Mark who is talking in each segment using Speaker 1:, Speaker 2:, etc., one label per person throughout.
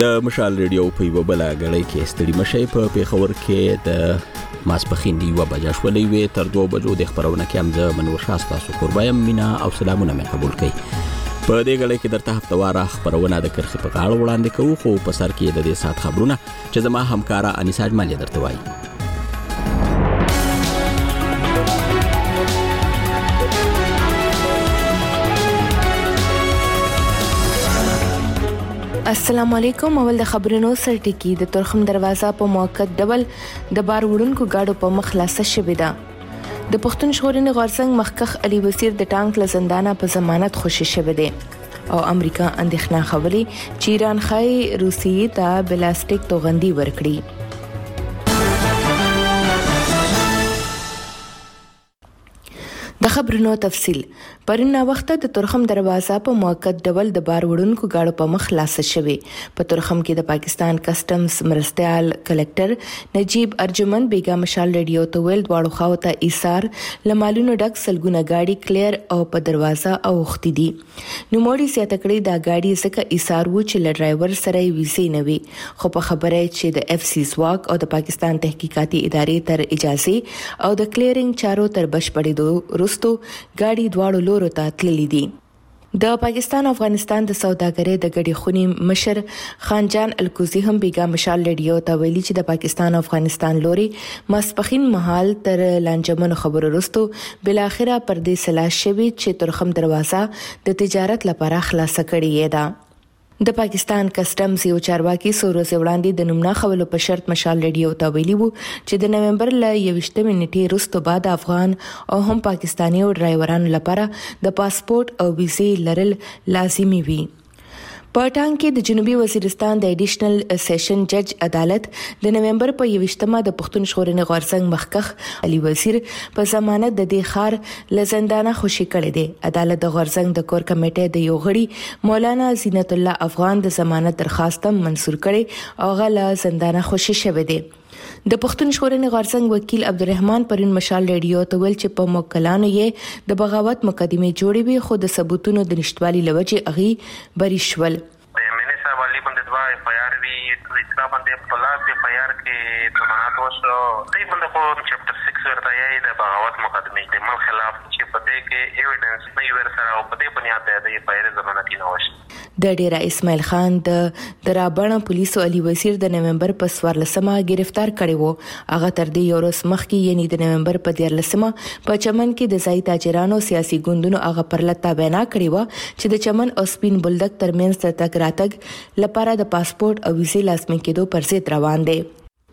Speaker 1: د مشال ریډیو په یو بل غړي کې ستړي مشي په پیښور کې د ماسپخین دی و بجا شولې وي تر 2 بجو د خبرونه کې امزه منور شاستا سو قربایم مینا او سلامونه مې قبول کړئ. په دې غړي کې درته هفتواره خبرونه د کرخي په غاړه وړاندې کوو، خو په سر کې د دې سات خبرونه چې زما همکارا انیسا اجمل درته وایي.
Speaker 2: السلام علیکم. اول د خبرونو سرټکی د ترخم دروازه په موقت ډول د بار وړونکو گاډو په مخ خلاصه شوې ده. د پښتون ژغورنې غورځنګ مخکخ علي وزیر د ټانک له زندانه په ضمانت خوشی شوی دی او امریکا اندېښنه خولي چې ایران خای روسیې ته بلاستیک توغندي ورکړي. د خبرونو تفصیل. پرونه وخت د ترخم دروازه په موقت ډول د بار وړونکو گاډو په مخ خلاصه شوې. په ترخم کې د پاکستان کسٹمز مرستيال کلکټر نجیب ارجمند بیگا مشال ریډیو ته ویل دواړو خواو ته ایثار لمالونو ډک سلګونه گاډي کلیر او په دروازه اوختي دي. نو موړي سیاته کړی دا گاډي زکه ایثار و چې ل ډرایور سره ویسې نه وي، خو په خبره چې د اف سی زواک او د پاکستان تحقیقاتي ادارې تر اجازه او د کلیرینګ چارو تر بشپړېدو گاڑی دواړو لورو ته تللې دي. د پاکستان افغانستان د سوداګرۍ د ګډي خونی مشر خانجان الکوزی هم بیگا مشال ریډیو ته ویلي چې د پاکستان افغانستان لوري ماسپخین محل تر لانجمن خبرو وروسته بل اخره پردې سلا شوی چې ترخم دروازه د تجارت لپاره خلاصه کړې ده. د پاکستان کسٹمز یو چارواکي سورو وړاندې د نومنا خولو په شرط مشال ریډیو ته ویلي وو چې د نومبر ل 21 نیټې وروسته بعد افغان او هم پاکستاني او ډرایورانو لپاره د پاسپورت او ویزې لرل لازمي وي. په ټانګ کې د جنوبي وزیرستان د ایډیشنل سیشن جج عدالت د نومبر په 21مه د پښتون ژغورنې غورځنګ مخکخ علي وزیر په ضمانت د دې خار لزندانه خوشي کړی دی. عدالت د غورځنګ د کور کمیټې د یو غړي مولانا زینت الله افغان د ضمانت درخواست منسور کړي او غل زندانه خوشي شوی دی. د پښتون ژغورنې غورځنګ وکیل عبدالرحمن پرون مشال ریډیو ته ویل چې په موکلانو یې د بغاوت مقدمه جوړې وي، خو د ثبوتونو د نشټوالي لوجه اغي بری شول.
Speaker 3: FIR भी इतना बंदे पलास FIR के ضمانت وشو تی بنده خو چپټر 6 ورته یې د بغاوت مقدمه د مل خلاف چې پدې کې ایویډنس نه ور سره او پدې بنیاد د FIR ضمانت نه وشي.
Speaker 2: د ډیرا اسماعیل خان د رابڼه پولیسو علي وزیر د نومبر په 14مه گرفتار کړی وو. هغه تر دې یو ورځ مخکې یعنی د نومبر په 14مه په چمن کې د ځای تاجرانو سیاسي ګوندونو هغه پرلته بیان کړی و چې د چمن او سپین بولدک ترمنځ تک راتګ لپاره د پاسپورت او ویزې لازمي کېدو پر ضد روان دی.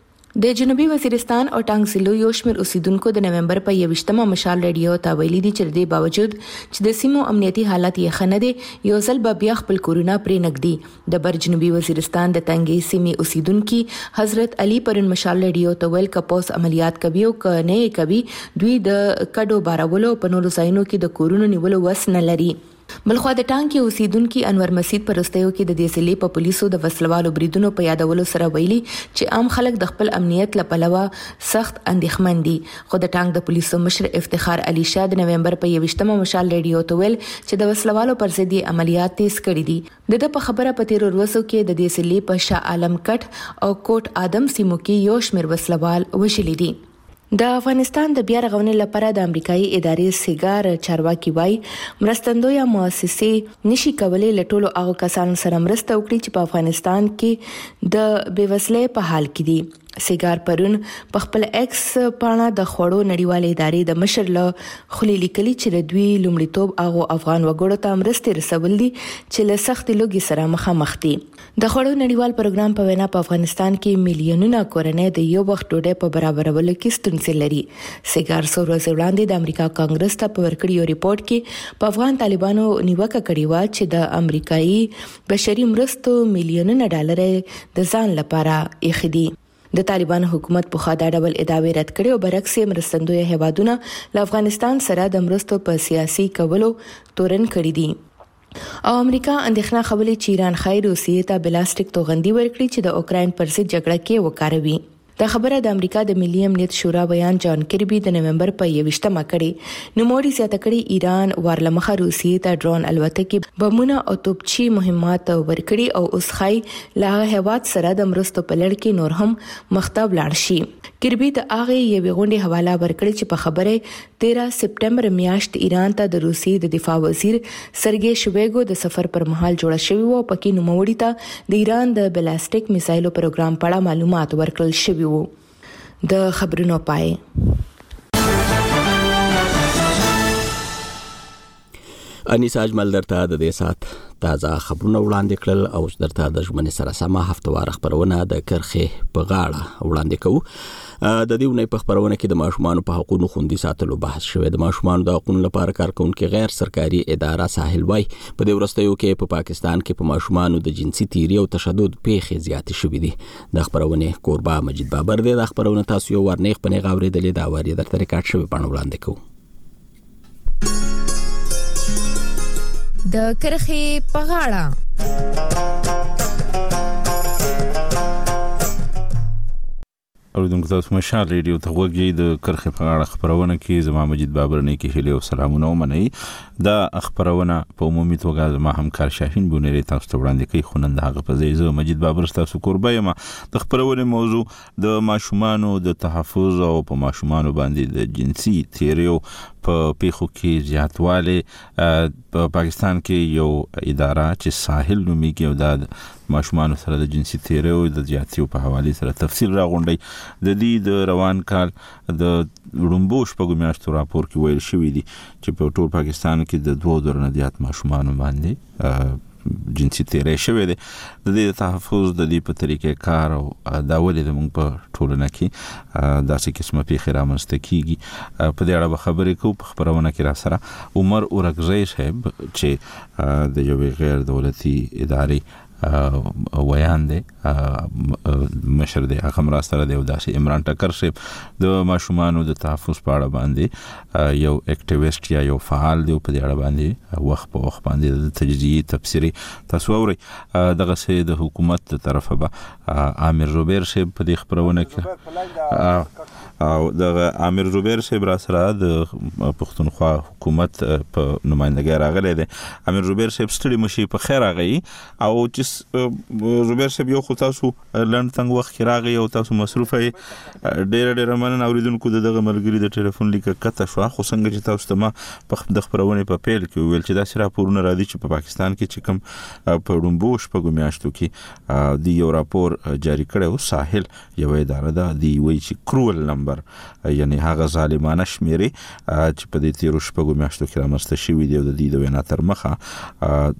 Speaker 2: د جنوبي وزیرستان او ټانګ ضلعو یو شمېر اوسیدونکو د نومبر په 21مه مشال ریډیو ته ویلي دي چې د باوجود چې د سیمو امنیتي حالت یې ښه نه دي، یو ځل به بیا خپل کورونه پرې نږدي. د بر جنوبي وزیرستان د تنګي سیمې اوسیدونکي حضرت علي پرون مشال ریډیو ته ویل کپوس عملیات کوي او کنه کوي دوی د کډو بارولو په نورو ځایونو کې د کورونو نیولو وس نه لري. بلخوا د ټانګ کې اوسیدونکو انور مسجد پرستیو کې د دې ضلع په پولیسو د وسلوالو بریدونو په یادولو سره ویلي چې عام خلک د خپل امنیت لپاره سخت اندېښمن دي. خو د ټانګ د پولیسو مشر افتخار علي شاه د نومبر په 21مه مشال ریډیو ته ویل چې د وسلوالو پر ضد عملیات تیز کړي دي. د په خبره په 13 ورځو کې د دې ضلع په شاه عالم کټ او کوټ ادم سیمو کې یو شمېر وسلوال وشلي دي. د افغانستان د بیا رغونې لپاره د امریکایي ادارې سیګار چارواکي وای مرستندویه مؤسسې نشي کولای لټولو هغه کسانو سره مرسته وکړي چې په افغانستان کې د بیوزلۍ په حال کې دي. سیګار پرون په خپل ایکس پاڼه د خوړو نړیوالې ادارې د مشر له خلی لیکلي چې دوی لومړیتوب هغه افغان وګړو ته مرستې رسول دي چې له سخت لوګي سره مخامخ دي. د خوړو نړیوال پروګرام په وینا په افغانستان کې میلیونونه کورنۍ د یو وخت ډوډۍ په برابرولو کې ستونزې لري. سیګار څو ورځې وړاندې د امریکا کانګرس ته په ورکړی یو ریپورت کې په افغان طالبانو نیوکه کړې و چې د امریکایي بشري مرستو میلیونونه ډالر د ځان لپاره یې خدي. د طالبان حکومت په خاطر ډول ادعاوې رد کړې او برعکس مرستندوی هیوادونه له افغانستان سره د مرستو په سیاسي کولو تورن کړی دي. او امریکا اندېښنه خولي چې ایران خای روسیې ته بلاستیک توغندي ورکړي چې د اوکراین پر ضد جګړه کې وکاروي. د خبره د امریکا د ملي امنیت شورا بیان جان کربي د نومبر په 21مه کړي نو موري زیاته کړي ایران ورلمخه روسیې ته ډرون الوتکې بمونه او توپچی مهمات ورکړي او اوس خای لا هواد سره د مرستو په لړ کې نور هم مختاب لاړ شي. کربي د هغه یوې غونډې حواله ورکړي چې په خبره 13 سپټمبر میاشت ایران ته د روسیې د دفاع وزیر سرګي شویګو د سفر پر مهال جوړه شوی و پکې نوموړي ته د ایران د بلاستیک میسایلو پروګرام په اړه معلومات ورکړل شوی وو. د خبرونو پای
Speaker 1: انیسا اجمل درته د دې سات تازه خبرونه وړاندې کړل او درته د ژمنې سره سمه هفتوار خبرونه د کرخې په غاړه وړاندې کوو. د دې ونې په خبرونه کې د ماشومان په حقوقو خوندي ساتلو بحث شوی. د ماشومان د حقوقو لپاره کارکونکو غیر سرکاري اداره ساحل وای په دې ورستیو کې په پاکستان کې په ماشومان د جنسي تیری او تشدد پیښې زیات شوې دي. د خبرونه قربا مجید بابر دی. د خبرونه تاسو یو ورنیخ په نه غوړېدلې دا وری درته ریکارډ شوی په وړاندې کوو.
Speaker 4: د کرخې په غاړه
Speaker 5: اوریدونکو تاسو مشال ریډیو ته وګورئ. د کرخې په اړه خبرونه کې زما مجید بابر نه کې هلي او سلامونه ومنئ. دا خبرونه په عمومي توګه زما همکار شاهین بونری تاسو ته وړاندې کوي. خونند هغه په ځای زه مجید بابر تاسو قربا یم. د خبرونه موضوع د ماشومانو د تحفظ او په ماشومانو باندې د جنسي تیریو په پیښو کې زیاتواله. په پاکستان کې یو اداره چې ساحل نومیږي او د ماشومان سره د جنسي تیریو د زیاتیو په حواله سره تفصیل راغونډي. د دې د روان کال د وړمبوش په میاشتو راپور کې ویل شوی دی چې په ټول پاکستان کې د 2 نه زیات ماشومان باندې جنسي تیری شوی دی. د دې تحفظ د دې په طریقې کار او دا ولې د موږ په ټولنه کې داسې قسمه پیښې رامنځته کیږي په دې اړه خبرې کوو. په خبرونه کې را سره عمر اورګزی صاحب چې د یو غیر دولتي ادارې ویان دی مشر دی هغه مرسته دی او داسې عمران ټکر صاحب د ماشومانو د تحفظ په اړه باندې یو اکټیویسټ یا یو فعال دی په دې اړه باندې وخت په وخت باندې د تجزیه تفسیری تاسو اورئ. دغه سه د حکومت تر طرفه به عامر زبیر صاحب په دې خبرونه کې او د عامر زبیر صاحب را سره د پښتونخوا حکومت په نمائندګۍ راغلی دی. عامر زبیر صاحب ستړي مشي په خیر راغی او چې زبیر صاحب یو خو تاسو لند څنګه وخت کې راغی او تاسو مصروف یې ډېر مننه. اوریدونکو دغه ملګری د ټلیفون لیک کته شو خو څنګه چې تاسو ته ما په د خبرونه په پیل کې ویل چې دا سره راپورونه را دي چې په پاکستان کې چې کوم په وړمبوش په میاشتو کې د یو راپور جاری کړو ساحل یو اداره ده دی وی چې کرول نمبر یعنی هغه ظالمانه شمیرې چې په دې 13 شپږو میاشتو کې رامنځته شوې دي او د دې د وینا تر مخه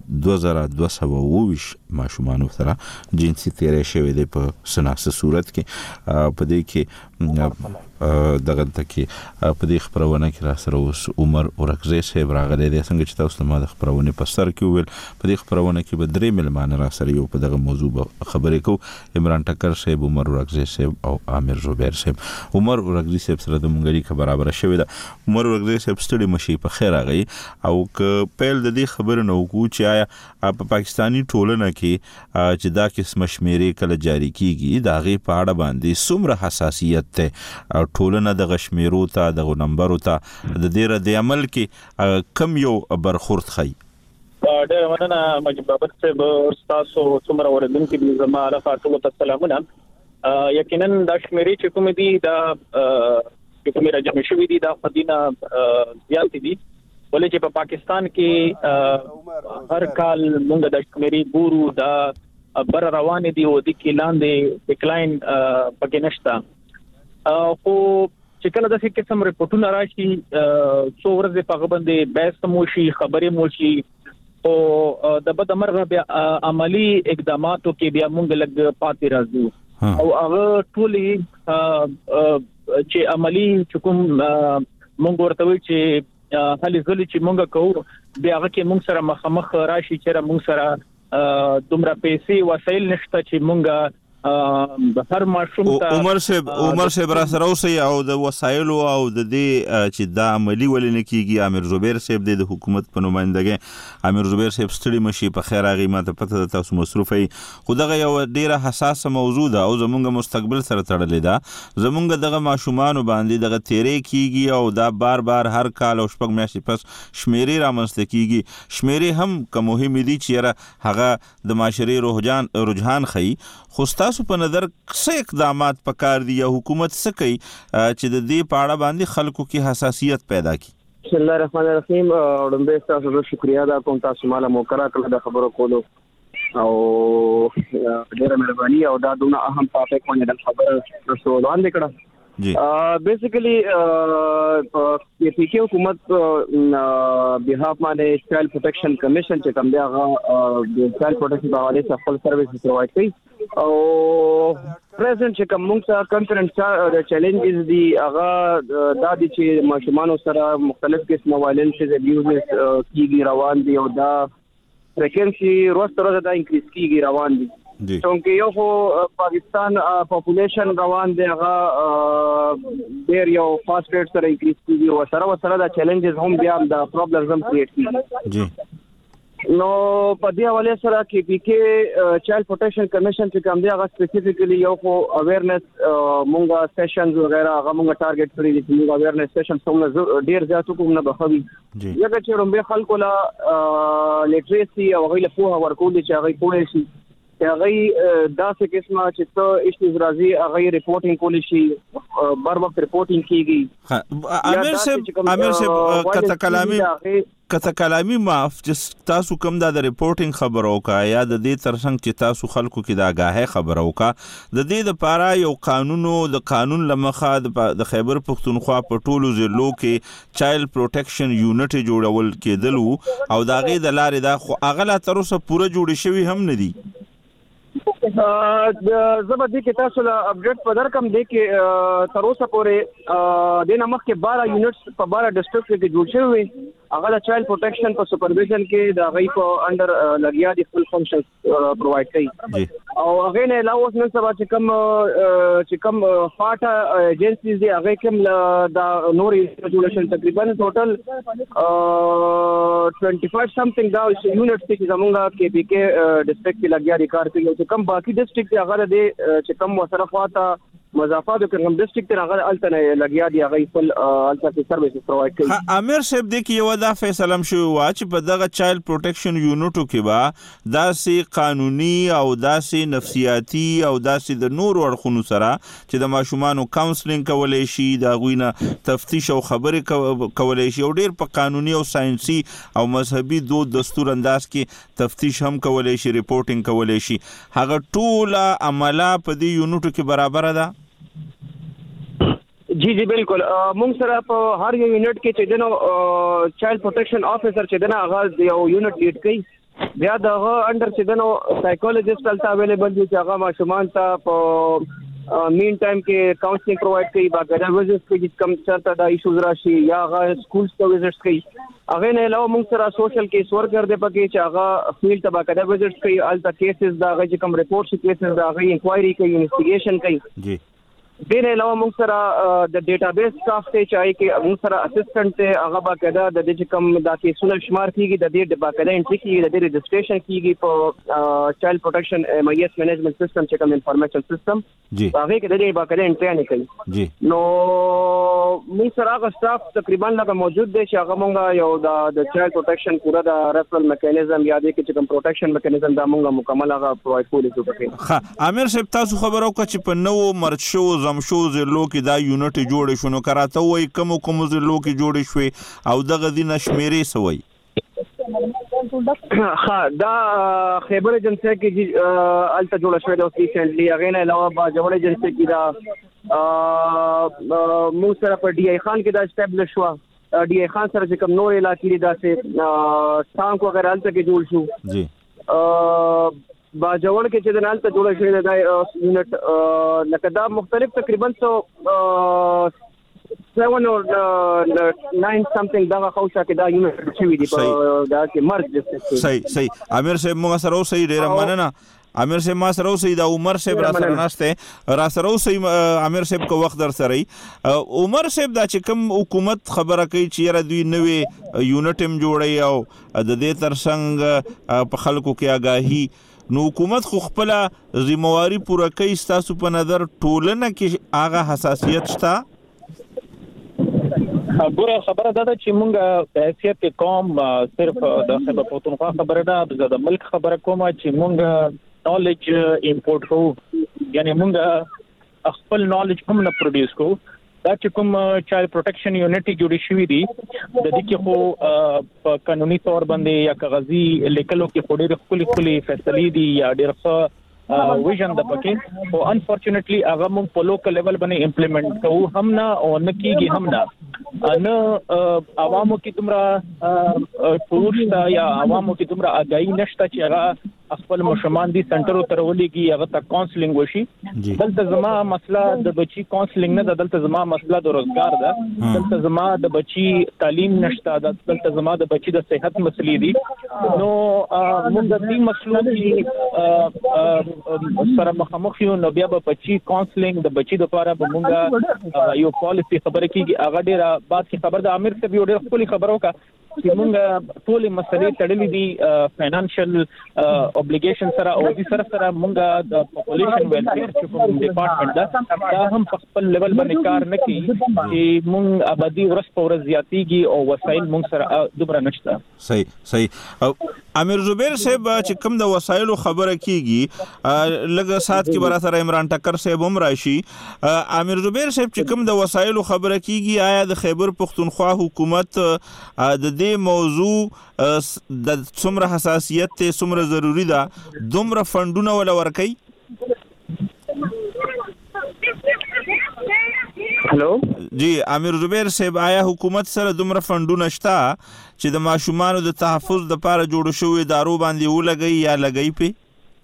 Speaker 5: 2220 ماشومان سره جنسي تیری شوی دی په سناسه صورت کې. په دې کې دغه تکي په دې خبرونه کې را سره اوس عمر اورګزی صاحب راغلی دی. څنګه چې تاسو ما د خبرونه په سر کې ویل په دې خبرونه کې به درې ملمان را سره یو په دغه موضوع خبرې کو. عمران ټکر صاحب، عمر اورګزی صاحب او عامر زبیر صاحب. عمر اورګزی صاحب سره د مونږ اړیکه برابر شوې ده. عمر اورګزی صاحب ستړي مشي په خیر راغی او ک پیل د دې خبرو نو کو چې آیا په پاکستانی ټولنه کې چې دا قسم شمیرې کله جاری کیږي دا غي په اړه باندې څومره حساسیت ته ټولنه د غشمیرو ته د نمبرو ته د دې رد عمل کې کم یو برخورد خي.
Speaker 6: ډېر مننه مجید بابر صاحب تاسو څومره اوریدونکو دي زما علیکم السلامونه. یقینا د شمیرې چې کوم دي دا کومه راځي شوې دي دا خدینه زیات دي ولې چې په پاکستان کې هر کال موږ د شمیرې ګورو دا بر روان دي او د کلاندې ډیکلاین پکې نشته. خو چې کله د څه قسم ریپورتونه راشي څو ورځې په غوښبندې بحث مو شي خبرې مو شي او د بد مرغه بیا عملی اقداماتو کې بیا موږ لګ پاتې راځو او هغه ټولي چې عملی کوم موږ ورته وی چې هلي ځل چې موږ کوو بیا هغه کې موږ سره مخامخ راشي چې موږ سره دومره پیسې وسایل نشته چې موږ هر ماشوم ته
Speaker 5: عمر صاحب را سره اوسئ او د وسایلو او د دې چې دا عملی ولې نه کیږي امیر زبیر صاحب د حکومت په نمائندګۍ امیر زبیر صاحب ستړي مشي په خیر هغه ماته پته ده تاسو مصروفي خو دغه یو ډیره حساسه موضوع ده او زمونږ مستقبل سره تړلې ده زمونږ دغه ماشومان باندې دغه تیرې کیږي او دا بار هر کال او شپږ میاشتې پس شمیرې رامنځته کیږي شمیرې هم کوم مهم دي چې هغه د معاشري رجحان خي خو تاسو په نظر څه اقدامات پکار دي یا حکومت څه کوي چې د دې پاړه باندې خلکو کې حساسیت پیدا کړي
Speaker 7: بسم الله الرحمن الرحیم ډومبه تاسو ته شکریا دا کوم تاسو مال موکرا کړل د خبرو کولو او ډیره مهرباني او دا دونه اهم ټاپک باندې د خبره رسول وړاندې کړه
Speaker 5: جی
Speaker 7: بیسیکلی پی کے حکومت بهاف باندې چایلډ پروټیکشن کمیشن چې کوم دی هغه د چایلډ پروټیکشن په حواله سره خپل سرویس پرووایډ کوي او پریزنټ چې کوم موږ کنفرنس چیلنجز دي هغه دا دي چې ماشومان سره مختلف قسمه وایلنس ابیوز کیږي روان دي او دا فریکوئنسي روز تر ورځې دا انکریز کیږي روان دي چونکه یو خو پاکستان پاپولیشن روان دی هغه ډیر یو فاست ریټ سره انکریز کیږي او سره دا چیلنجز هم بیا د پرابلمز هم کریټ کیږي
Speaker 5: جی
Speaker 7: نو په دې حواله سره کې پی کې چایلډ پروټیکشن کمیشن چې کوم دی هغه سپیسیفیکلی یو خو اویرنس مونږه سیشنز وغیرہ هغه مونږه ټارګټ کړی دي چې مونږه اویرنس سیشن څومره ډیر زیات کوم نه بخوي یګه چې رومبه خلکو لا لیټریسي او غیله په ورکول چې هغه کوی شي هغه داسې قسمه چې ته ایشوز راځي هغه ریپورټینګ کولی شي بر وخت ریپورټینګ کیږي
Speaker 5: امیر صاحب کته کلامي معاف چې تاسو کوم د ریپورټینګ خبرو کا یا د دې ترڅنګ چې تاسو خلکو کې د آگاهی خبرو کا د دې لپاره یو قانون لمخه د خیبر پختونخوا په ټولو ضلعو کې چایلډ پروټیکشن یونټ جوړول کېدل او دا غي د لارې دا خو اغلا تر اوسه پوره جوړ شوی هم نه دي
Speaker 7: زبردي کې تاسو له اپډیټ په درکم دی کې تر اوسه پورې د نمخ کې 12 یونټس په 12 ډسټرکټ کې جوړ شوی هغه د چایلډ پروټیکشن په سپرویژن کې د غي په انډر لګیا دي فل فنکشنز پرووایډ کوي او هغه نه علاوه نن سبا چې کوم فاټا ایجنسیز دي هغه کوم د نور انسټیټیوشن تقریبا ټوټل 25 سمثینګ دا یونټس چې زمونږه کې پی کې ډسټرکټ کې لګیا دي کار کوي چې کوم باقي ډسټرکټ هغه د چې کوم وسره فاټا مضافات کوم ډسټرکټ هغه الته لګیا دي هغه فل الته سرویس پرووایډ کوي
Speaker 5: امیر صاحب د کې یو دا فیصله شو چې په دغه چایلډ پروټیکشن یونټو کې با داسې قانوني او داسې نفسیاتی او داسې د نور اړخونو سره چې د ماشومانو کاونسلینګ کولای شي دا غوینه تفتیش او خبرې کولای شي او ډیر په قانوني او ساينسي او مذهبي دستور انداز کې تفتیش هم کولای شي ریپورټینګ کولای شي هغه ټول عمله په دې یونټو کې برابر ده
Speaker 7: جی بالکل موږ سره په هر یو یونټ کې چې دنو چایلډ پروټیکشن افیسر چې دنه هغه یو یونټ لیډ کوي بیا دغه انډر چې دنو سایکولوژیست تلته اویلیبل دي چې هغه ماشومان ته په مین ټایم کې کاونسلینګ پرووایډ کوي باقاعده وزټس کوي چې کم چرته دا ایشوز راشي یا هغه سکولز ته وزټس کوي هغه نه علاوه موږ سره سوشل کیس ورکر دی پکې چې هغه فیلډ ته باقاعده وزټس کوي الته کیسز دا هغه چې کوم ریپورټ شي کیسز دا هغه انکوایري کوي انویسټیګیشن کوي
Speaker 5: جی
Speaker 7: دین علاوه موږ سره د ډیټابیس سټاف ته چای کې موږ سره اسسټنټ ته هغه باقاعده د دې کوم د کیسونو شمار کیږي د دې باقاعده انټری کیږي د دې رجسټریشن کیږي په چایلډ پروټیکشن ایم ایس مینجمنت سیستم چې کوم انفارمیشن سیستم
Speaker 5: جی
Speaker 7: هغه کې د دې باقاعده انټری نه کوي
Speaker 5: جی
Speaker 7: نو موږ سره هغه سټاف تقریبا لکه موجود دی چې هغه موږ یو د چایلډ پروټیکشن پورا د ریفرل میکانیزم یا د چې کوم پروټیکشن میکانیزم دا موږ مکمل هغه پرووایډ کولی شو پکې
Speaker 5: امیر صاحب تاسو خبرو کو چې په نو مرچ شو زمشو زلو کې دا یونټ جوړ شونه کراته وای کوم زلو کې جوړ شوي او دغه دینه شمیرې سوي
Speaker 7: ها دا خیبر ایجنسی کې الته جوړ شوی د ریسنټلی هغه نه علاوه با جوړ ایجنسی کې دا مو سره په ډي آی خان کې دا اسټابلیش شو ډي آی خان سره چې کوم نور علاقې دا سه ټانک وغیرہ الته کې جوړ شو
Speaker 5: جی
Speaker 7: با جوړ کې چې د نال ته جوړ شوی دا یونټ لکه دا مختلف تقریبا 7 or 9 something دا خوشا کې دا یونټ شوی دی په دا کې مرج
Speaker 5: صحیح امیر صاحب موږ سره اوسې ډیر مننه امیر صاحب ما سره اوسئ دا عمر صاحب را سره ناشته را سره اوسئ امیر صاحب کو وخت در سره عمر صاحب دا چې کوم حکومت خبره کوي چې را دوی نوې یونټ هم جوړي او د دې ترڅنګ په خلکو کې آگاهي نو حکومت خو خپل ذمہواری پوره کوي تاسو په نظر ټولنه کې هغه حساسیت شته
Speaker 6: خبره ده چې مونږ په حیثیت قوم صرف د خیبر پختونخوا خبره ده د ملک خبره کومه چې مونږ نالج امپورټ کوو یعنی مونږ خپل نالج هم نه پروډوس کوو دا چې کوم چایلډ پروټیکشن یونټ جوړی شوی دی د دې کې خو په قانوني تور باندې یا کاغذي لیکلو کې خو ډېر خولي فیصلې دي یا ډېر ویژن د پکې او انفورچونټلی هغه موږ په لوکل لیول باندې امپلیمنٹ کوو هم نه او نه کیږي هم نه عوامو کې تمرا پوښتنه یا عوامو کې تمرا آگاهی نشته چې هغه خپل مشمان دي سنټرو تر ولېږي هغه ته کاونسلینګ وشي دلته زما مسله د بچي کاونسلینګ نه دلته زما مسله د روزګار ده دلته زما د بچي تعلیم نشته دلته زما د بچي د صحت مسلې دي نو موږ د دې مسلو کې سره مخامخ یو نو بیا به بچي کاونسلینګ د بچي لپاره به موږ یو پالیسی خبره کیږي هغه ډیره بعد کی خبر د امیر صاحب یو ډیره خپل خبرو کا چې موږ ټول مسلې تړلې دي فینانشل اوبلیګیشن سره او دې سره موږ د پاپولیشن ویلفیر چې کوم ډپارټمنټ دا هم په خپل لیول باندې کار نه کوي چې موږ آبادی ورځ په ورځ زیاتېږي او وسایل موږ سره دومره نشته
Speaker 5: صحیح امیر زبیر صاحب چې کوم د وسایلو خبره کیږي لږه سات کې برا سره عمران ټکر صاحب هم راشي امیر زبیر صاحب چې کوم د وسایلو خبره کیږي آیا د خیبر پختونخوا حکومت د دې موضوع د څومره حساسیت ته څومره ضروری ده دومره فندونه ولا ورکي
Speaker 6: هلو
Speaker 5: جی امیر زبیر صاحب آیا حکومت سره دومره فندونه شته چې د ماشومانو د تحفظ لپاره جوړ شوی ادارو باندې ولګي یا لګي په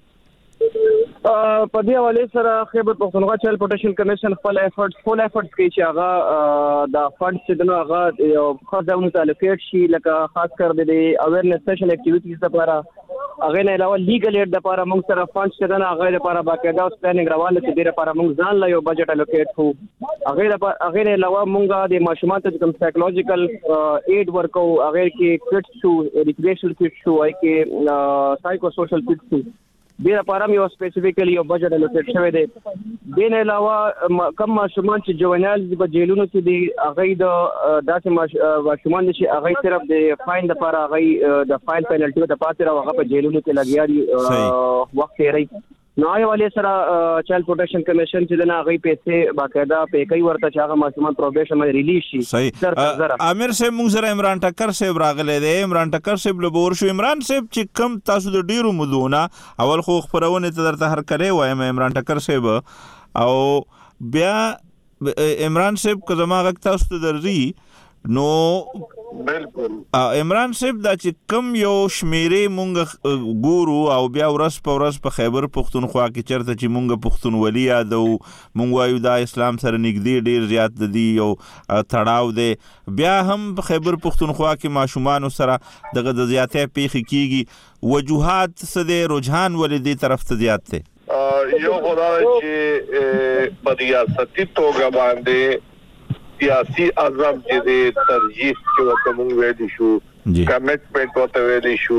Speaker 7: په دې حواله سره خیبر پختونخوا چایلډ پروټیکشن کمیشن فل افورټس کوي چې هغه د فند چې دغه هغه یو خاص ډول متعلقات شي لکه خاص کر د اویرنس سیشن اکټیویټیز لپاره هغه نه علاوه لیګل ایډ لپاره موږ سره فند چې دغه هغه لپاره باقاعده پلانینګ روانه چې ډیره لپاره موږ ځان لا یو بجټ الوکیټ کوو هغه نه علاوه موږ د ماشومان ته کوم سایکولوژیکل ایډ ورکو هغه کې کټس شو ریکریشنل کټس شو هغه کې سایکو سوشل کټس شو ډیره لپاره یو سپیسیفیکلی یو بجټ الوکیټ شوی دی د نه علاوه کم ماشومان چې جوینال په جیلونو کې دي هغه د داسې ماشومان چې هغه صرف د فاین لپاره هغه د فاین پینلټي د پاتې راغه په جیلونو کې لګیاري وخت یې نو ایواله سره چایلډ پروټیکشن کمیشن چې دغه هغه پیسې باقاعده په کوي ورته چې هغه ماشومان پروبیشن باندې ریلیز شي
Speaker 5: صحیح امیر صاحب موږ سره عمران ټکر صاحب راغله دی عمران ټکر صاحب له بور شو عمران صاحب چې کم تاسو د ډیرو مدونه اول خو خبرونه ته درته هر کړي وایم عمران ټکر صاحب او بیا عمران صاحب که زما غږ تاسو ته درځي نو
Speaker 3: بالکل
Speaker 5: عمران صاحب دا چې کم یو شمیرې مونږ ګورو او بیا ورځ په ورځ په خیبر پختونخوا کې چرته چې مونږ پښتونولي یادو مونږ وایو دا اسلام سره نږدې ډیر زیات دي او تړاو دی بیا هم په خیبر پختونخوا کې ماشومان سره دغه د زیاتې پیښې کیږي وجوهات څه دي رجحان ولې دې طرف ته زیات دي
Speaker 3: یو خدای چې په ریاستي توګه باندې سیاسي اعظم چې د ترجیح کې وته مونږ ویل شو کمټمنټ وته ویل شو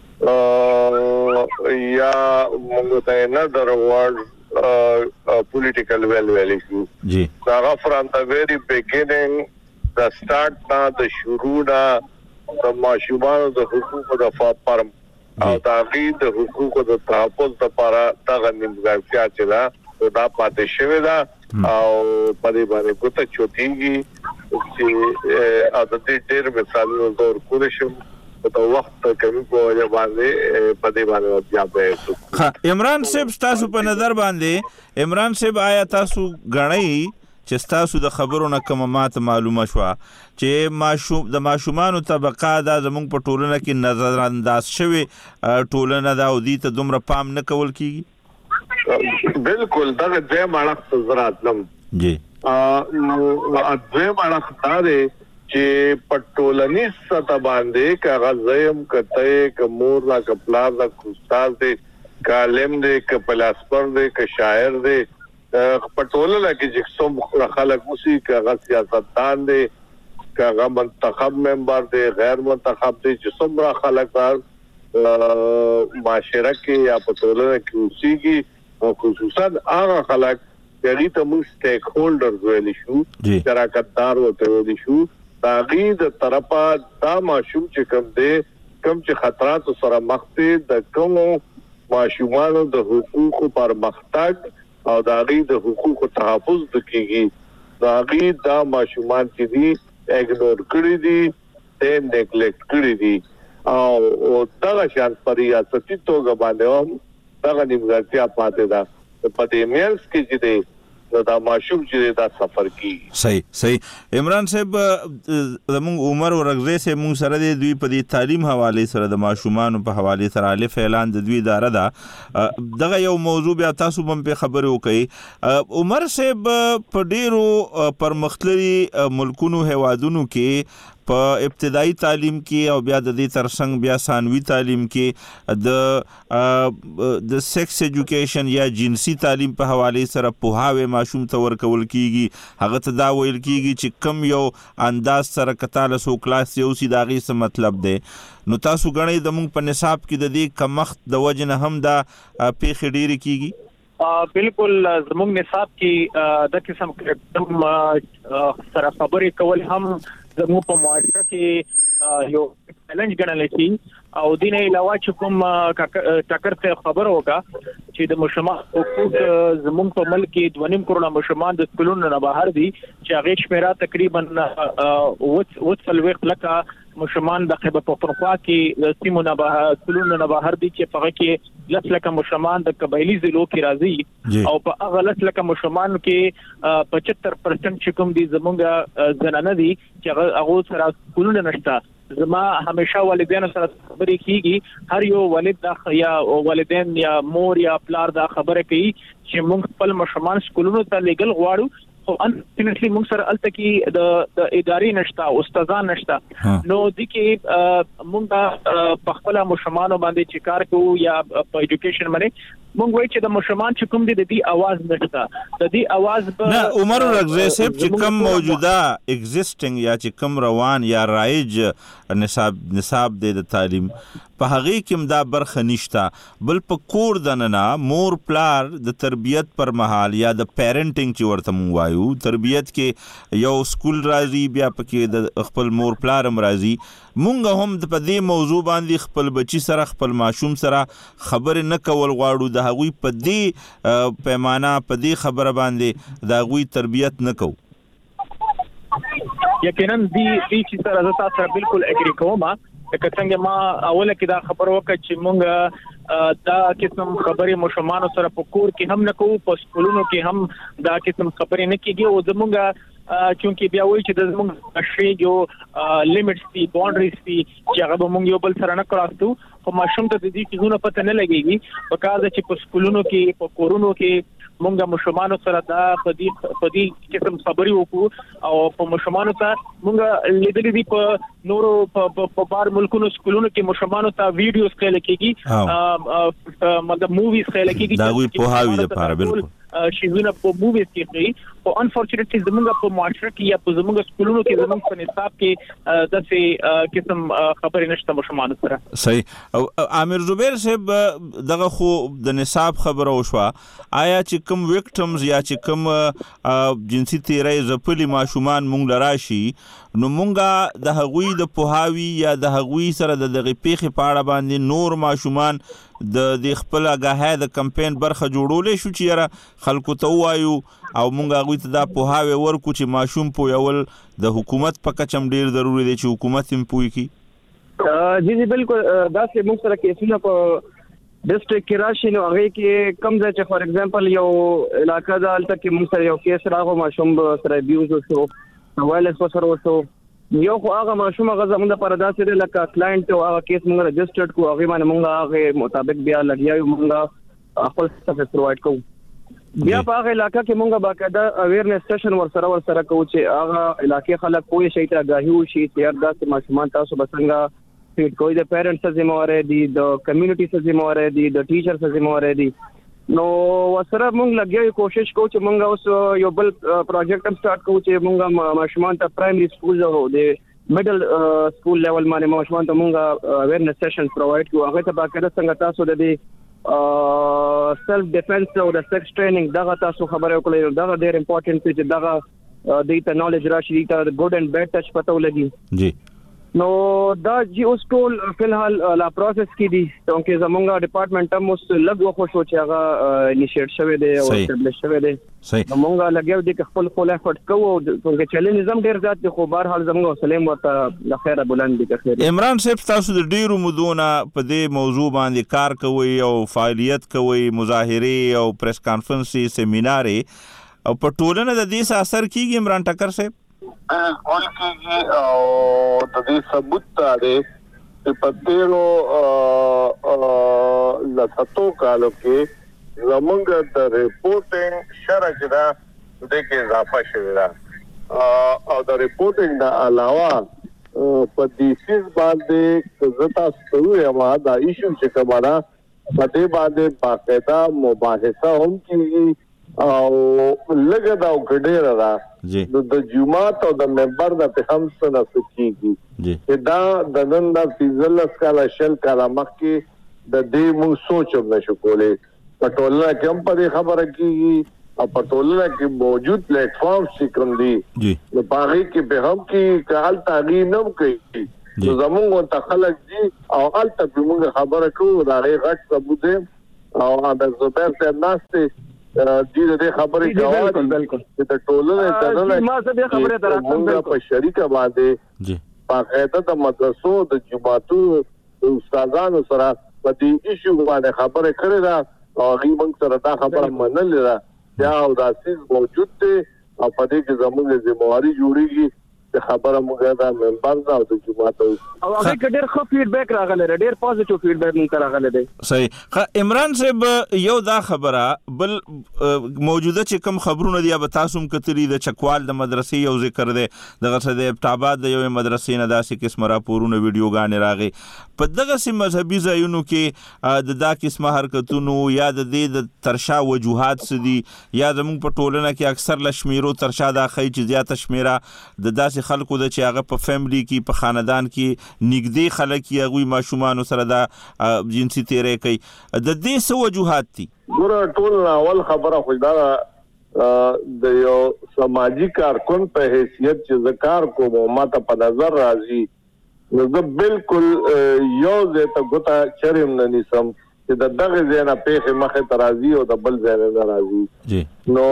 Speaker 3: یا مونږ ته نه درول پولیټیکل ویل شو
Speaker 5: جی
Speaker 3: هغه فرام د ویری بیګینینګ د سٹارټ نه د شروع نه د ماشومانو د حقوقو د فارم او د حقوقو د تحفظ لپاره دغه نیمګړتیا چې دا پاتې شوی دا او په دې باندې کوته چوتیږي چې د دې ډېر مثالونو زور کول شي په وخت کې په باندې په دې باندې بیا به
Speaker 5: عمران صاحب تاسو په نظر باندې عمران صاحب آیا تاسو غړی چې تاسو د خبرو نه کوم ماته معلومه شو چې د ماشومانو طبقه د زمونږ په ټولنه کې نظر انداز شوی ټولنه دا او دې ته دومره پام نه کول کیږي
Speaker 3: بالکل دا د ماړه زراعت لم
Speaker 5: جی
Speaker 3: نو د ماړه خطر چې پټولنی ستا باندې کاغذ زم کته کومور لا کپلار لا کوستار دې
Speaker 8: کالم دې ک پلاسپر دې ک شاعر دې پټوله لکه چې څوم خلک موسی ک سیاستدان دې ک منتخب ممبر دې غیر منتخب دې چې څومره خلک معاشره کې یا پټوله کې اوسېږي او خصوصا هغه خلک چې ته موږ سټیک هولډرز ویل شو شراکتدار وته شو داغي د طرفه دا ماشوم چې کوم دې کوم چې خطرات سره مخ دي د کوم ماشومانو د حقوقو پر مختګ او داغي د حقوقو تحفظ دکېږي داغي دا ماشومان چې دي اګنور کړی دي ته نیګلیکټ کړی دي او دا شان پر ریاستي توګه باندې هم دا نیمګړتیا پاتې ده په دې مینس کې چې دي دا ماشوم چې دا سفر کی
Speaker 5: صحیح عمران صاحب زموږ عمر ورغزه سه موږ سره د دوی په دې تعلیم حواله سره د ماشومان په حواله سره الف اعلان د دوی اداره ده دغه یو موضوع بیا تاسو هم په خبرو کوي عمر صاحب په ډیرو پرمختللي ملکونو هوادونو کې په ابتدایي تعلیم کې او بیا د دې ترڅنګ بیا ثانوي تعلیم کې د سیکس ایجوکیشن یا جنسي تعلیم په حواله سره پوهاوی ماشوم ته ورکول کیږي هغه ته دا ویل کیږي چې کم یو انداز سره کتاله سو کلاس یو سي داغي څه مطلب دی نو تاسو غنئ د موږ په نصاب کې د دې کمخت د وجنه هم دا پیخ ډیره کیږي
Speaker 6: بالکل زموږ نصاب کې د قسم سره خبرې کول هم زموږ په معاشره کې یو چیلنج ګڼل شي او دین علاوه چې کوم ټاکر ته خبر وکا چې د مشمع حقوق زموږ په ملک کې 2.5 کروڑ مشمان د سکولونو نه بهر دي چې هغه شمیره تقریبا 40 لکه مشمان د خیبر پختونخوا کې سیمو نه بهر سکولونو نه بهر دي چې هغه کې 10 لکه مشمان د قبایلی ضلعو کې راځي او په هغه 10 لکه مشمان کې 75% چې کوم دي زموږ زنانه دي چې هغه سره سکولونه نشته زما همیشه والدین سره خبرې کیږي هر یو والد یا والدین یا مور یا پلار دا خبره کوي چې موږ خپل مشمان سکولونو ته لګل غواړو خو انفینټلی موږ سره الته کې د ادارې نشته استادان نشته نو د کې موږ په خپل مشمانو باندې چې کار کوو یا په ایجوکیشن باندې موږ وایي چې د مشمان چې کوم دي د دې आवाज نشته د دې आवाज
Speaker 5: نه عمر رغزه صاحب چې کوم موجوده ایگزیسټینګ یا چې کوم روان یا رایج نصاب د تعلیم په هغه کې دا برخه نشته بل په کور دننه مور پلار د تربیت پر مهال یا د پیرنټینګ چې ورته مونږ وایو تربیت کې یو سکول راځي بیا پکې د خپل مور پلار هم راځي مونږ هم په دې موضوع باندې خپل بچی سره خپل ماشوم سره خبر نه کول غواړو د هغوی په دې پیمانه په دې خبره باندې د هغوی تربیت نه کوو
Speaker 6: یقینا دې چې سره تاسو سره بالکل اګری کوم لکه څنګه ما اوله کې دا خبر وکړ چې مونږ دا قسم خبرې مشمانو سره په کور کې هم نه کوو په سکولونو کې هم دا قسم خبرې نه کیږي او زمونږ چونکی بیا وایي چې د زمونږ شری یو لیمټس دي باونډریز دي چې هغه مونږ یو بل سره نه کراستو خو ماشوم ته د دې چیزونو پته نه لګيږي په کار د چې په سکولونو کې په کورونو کې مونږه مشمانو سره دا په دې قسم خبرې وکړو او په مشمانو ته مونږه لیدلې دي په نورو په بار ملکونو سکولونو کې مشمانو ته ویډیوز خلک کېږي مطلب موویز خلک کېږي
Speaker 5: دا وی په هاوی د پاره بالکل
Speaker 6: شیزونه په موویز کې کوي او انفورچونټلی زموږ په معاشره کې یا په زموږ سکولونو کې زموږ په نصاب کې داسې قسم خبرې نشته مشمانو سره
Speaker 5: صحیح او عامر زبیر صاحب دغه خو د نصاب خبره وشوه آیا چې کوم وکټمز یا چې کوم جنسي تیرای زپلی ماشومان مونږ لراشي نو مونږه د هغوی د پوهاوی یا د هغوی سره د دغه پیخي پاړه باندې نور ماشومان د خپل آگاهی د کمپاین برخه جوړولې شو چې یاره خلکو ته وایو او مونږ هغوی ته دا پوهاوی ورکو چې ماشوم پویول د حکومت په کچم ډیر ضروری دی چې حکومت هم پوي کی
Speaker 7: جی بالکل دا چې موږ سره کیسونه په ډیسټریکټ کې راشي نو هغه کې کم ځای چې فور ایگزامپل یو علاقہ د الته کې موږ سره یو کیس راغو ماشوم سره ابیوز وشو وایلنس سره وشو یو خو هغه ماشوم هغه زموږ لپاره داسې دی لکه کلاینټ او هغه کیس موږ رجسټرډ کو هغه باندې موږ هغه مطابق بیا لګیاو موږ خپل سروس پرووایډ کوو بیا په هغه علاقہ کې موږ باقاعده اویرنس سیشن ورسره کوو چې هغه علاقې خلک کوی شي ته آگاهي وشي چې داسې ماشومان تاسو بسنګ فیډ کوي د پیرنټس ذمہواره دي د کمیونټي ذمہواره دي د ټیچر ذمہواره دي نو وسره موږ لګیو کوشش کوو چې موږ اوس یو بل پروجیکټ هم سٹارټ کوو چې موږ ماشومان ته پرایمري سکول او د میډل سکول لیول باندې ماشومان ته موږ اویرنس سیشنز پرووایډ کوو هغه ته باقاعده څنګه تاسو د دې سیلف ډیفنس او د سیکس ټریننګ دغه تاسو خبره وکړئ دغه ډېر امپورټنت دی چې دغه د ته نالج راشي د ګډ اند بیډ ټچ پته ولګي
Speaker 5: جی
Speaker 7: نو دا جی اوس ټول فلحال لا پروسس کې دي چې زمونږ ډپارټمنټ هم اوس لږ وخت شو چې هغه انیشیټ شوی دی او اسټابلیش شوی دی موږ لګیو دي چې خپل افورت کوو چې چیلنج زم ډیر زیات دي خو بهر حال زموږ سلیم ورته د خیره بلند دي خیر
Speaker 5: عمران صاحب تاسو د ډیرو مودونه په دې موضوع باندې کار کوي او فعالیت کوي مظاهره او پریس کانفرنس سیمینار او په ټولنه د دې اثر کیږي عمران ټکر صاحب
Speaker 8: کول کېږي او د دې ثبوت دی چې په تیرو لساتو کالو کې زمونږ د ریپورټینګ شرح چې دا د کې اضافه شوې ده او د ریپورټینګ د علاوه په دې سیس باندې زتا ستوري ما دا ایشو چې کومه په دې باندې باقاعده مباحثه هم کېږي او لګه دا وګډه را
Speaker 5: جی
Speaker 8: د جمعات او د منبر د هم څه نسکیږي
Speaker 5: جی
Speaker 8: دا د نن د فیزل اسکالا شل کاله مخکې د دې مو سوچم نشو کولای په ټولنه کې هم په خبره کیږي او په ټولنه کې موجود پلیټ فارم چې کوم دي
Speaker 5: جی
Speaker 8: نو پاره کې به هم کې کال تغییر نه کوي زمونږ ته خلک دي او الته به موږ خبره کوو دا غټ ثبوت او د زبر ته ناشته دې خبرې جواب بالکل د ټولنې ته ما څه خبره درته په شریکه باندې
Speaker 5: جی
Speaker 8: باقاعده د مدرسو د جماعتو استادانو سره په دې ایشو باندې خبره کړې ده او موږ سره دا خبره منلې ده دا او د اساس موجود دی او په دې کې زموږ ذمہواری جوړیږي د خبره موږ دا منبر دا او د جماعت او
Speaker 7: هغه ډېر ښه فیډبیک راغلی ډېر پوزټیو فیډبیک موږ راغلی دی
Speaker 5: صحیح عمران صاحب یو دا خبره بل موجوده چې کوم خبرونه دي به تاسو هم کتلی د چکوال د مدرسې یو ذکر دی دغه څه د ابتاباد د یو مدرسې نه داسې قسمه راپورونه ویډیوګانې راغی په دغه سي مذهبي ځایونو کې د دا قسمه حرکتونو یا د دې د ترشا وجوهات سدي یا زموږ په ټولنه کې اکثر لشمیرو ترشا دا خی چې زیاته شمیره د داسې خلکو د چې هغه په فیملی کې په خاندان کې نږدې خلک یې هغوی ماشومانو سره دا جنسي تیری کوي د دې څه وجوهات دي
Speaker 8: ګوره ټول اول خبره خو دا د یو سماجی کارکون په حیثیت چې ذکر کوم ماته په نظر راځي نو زه بالکل یو ځای ته ګوته چرېم نه نیسم چې د دغه ځای نه پیښې مخې ته راځي او د بل ځای نه راځي نو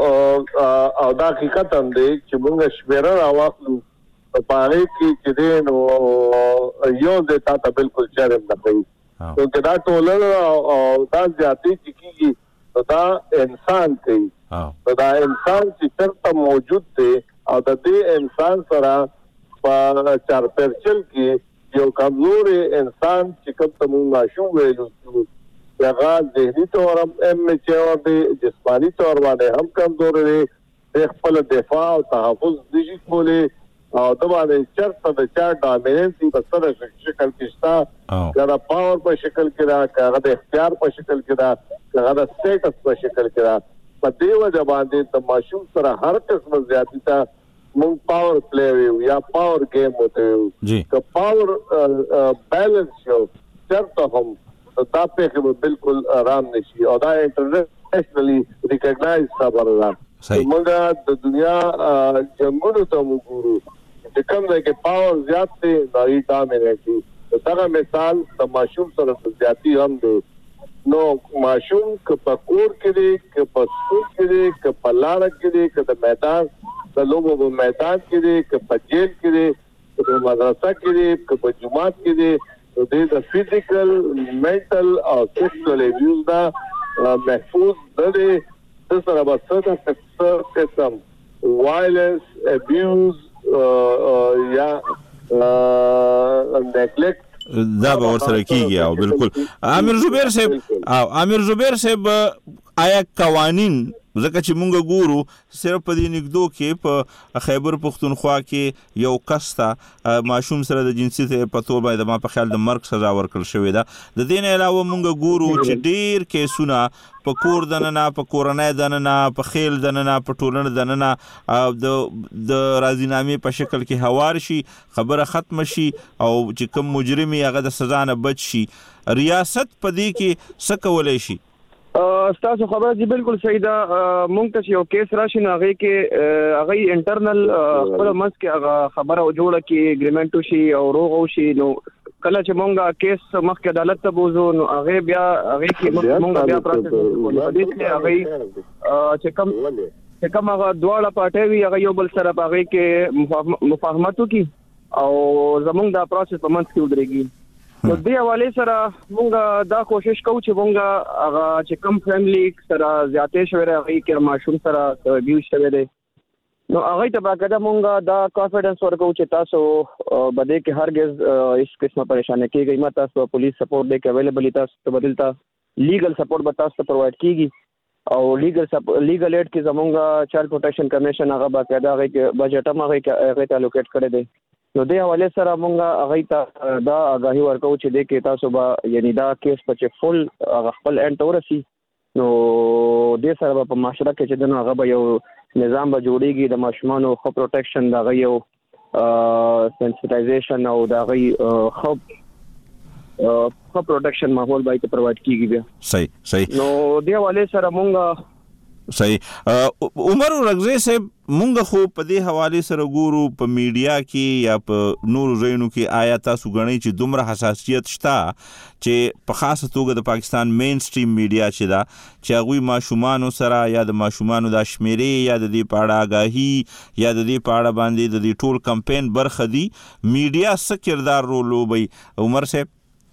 Speaker 8: او دا حقیقت هم دی چې موږ شمیره راواخلو په هغې کې چې دی نو یو ځای تا ته بالکل چرېم نه کوي نو که دا ټولنه او دا زیاتې چې کېږي نو دا انسان کوي نو دا انسان چې چېرته موجود دی او د دې انسان سره په چارپرچل کې یو کمزوري انسان چې کوم ته موږ ماشوم ویلو هغه ذهني طور هم میچور دی جسمانی طور باندې هم کمزور دی د خپل دفاع او تحفظ نشي کولی او د باندې چرته د چا ډامیننسي په سره شکل کې شته دا پاور په شکل کې دا هغه د اختیار په شکل کې دا هغه د سټیټس په شکل کې دا په دې وجه باندې د ماشوم سره هر قسم زیاتی ته مونږ پاور پلی ویو یا پاور گیم ہوتے ویو که پاور بیلنس شو چرته هم دا پیښه به بالکل آرام نشي او دا انټرنیشنلی ریکګنایز خبره ده موږ د دنیا جنګونو ته وګورو چې کوم ځای کې پاور زیات دی دا یې ډامینیټ دی دا مثال د ماشوم سره زیاتی هم دی نو ماشوم که په کور کې دی که په سکول کې دی که په لاره کې دی که د میدان د لوبو په میدان کې دی که په جیل کې دی که په مدرسه کې دی که په جومات کې دی نو دې د فزیکل منټل او سیکسوال ابیوز دا محفوظ نه دی د سره به څه قسم وایلنس ابیوز یا نیګلیکټ
Speaker 5: دا به ورسره کیږي او بالکل امیر زبیر صاحب آیا قوانین ځکه چې مونږ ګورو صرف په دې نګدو کې په خیبر پختونخوا کې یو کس ته ماشوم سره د جنسیت په تور باندې ما په خیال د مرګ سزا ورکړل شوې ده. د دې نه علاوه مونږ ګورو چې ډیر کیسونه په کور دننه په کورنۍ دننه په خیل دننه په ټولنه دننه د راضینامې په شکل کې هوار شي، خبره ختم شي او چې کوم مجرمي هغه د سزا نه بچ شي. ریاست په دې کې څه کولی شي؟
Speaker 7: تاسو خبره دي بالکل صحیح ده. مونږ ته یو کیس راشي نو هغه کې هغه انټرنل خپل منځ کې هغه خبره جوړه کې اګریمنټ وشي او روغ وشي. نو کله چې مونږه کیس مخکې عدالت ته بوزو نو هغه بیا هغه کې مونږ بیا پروسس کوو. په دې کې هغه چې کوم هغه دواړه پارټي وي هغه یو بل سره هغه کې مفاهمت وکړي او زمونږ دا پروسس په منځ کې ودرېږي. نو دې حواله سره مونږ دا کوشش کوو چې مونږ هغه چې کم فیملی سره زیاتې شوی هغه کې ماشوم سره ابیوز شوی دی نو هغه ته باقاعده مونږ دا کانفیډنس ورکوو چې تاسو بده کې هرگز هیڅ قسمه پریشانه کیږئ مته. تاسو پولیس سپورټ دی اویلیبل تاسو ته بدلتا لیګل سپورټ به تاسو ته پرووایډ کیږي او لیګل ایډ کې زمونږ چایلډ پروټیکشن کمیشن هغه باقاعده هغه کې بجټ هم هغه ته الوکیټ کړی دی. نو دې حواله سره مونږ هغه ته دا آگاهي ورکوو چې د کې تاسو به یعنی دا کیس په چې فل خپل انټ ورسي نو دې سره په معاشره کې چې دنه هغه به یو نظام به جوړیږي د ماشومانو خو پروټیکشن دا غي یو سنسټایزیشن او دا غي خو پروټیکشن ماحول به ته پرووایډ کیږي بیا.
Speaker 5: صحیح
Speaker 7: نو دې حواله سره مونږ
Speaker 5: صحیح. عمر رغزی صاحب مونږ خو په دې حواله سره ګورو په میډیا کې یا په نورو ځایونو کې آیا تاسو غنئ چې دومره حساسیت شته چې په خاصه توګه د پاکستان مین سټریم میډیا چې دا چې هغوی ماشومانو سره یا د ماشومانو د شمیرې یا د دې پاړه آگاهي یا د دې پاړه باندې د دې ټول کمپین برخه دي میډیا څه کردار رول لوبوي؟ عمر صاحب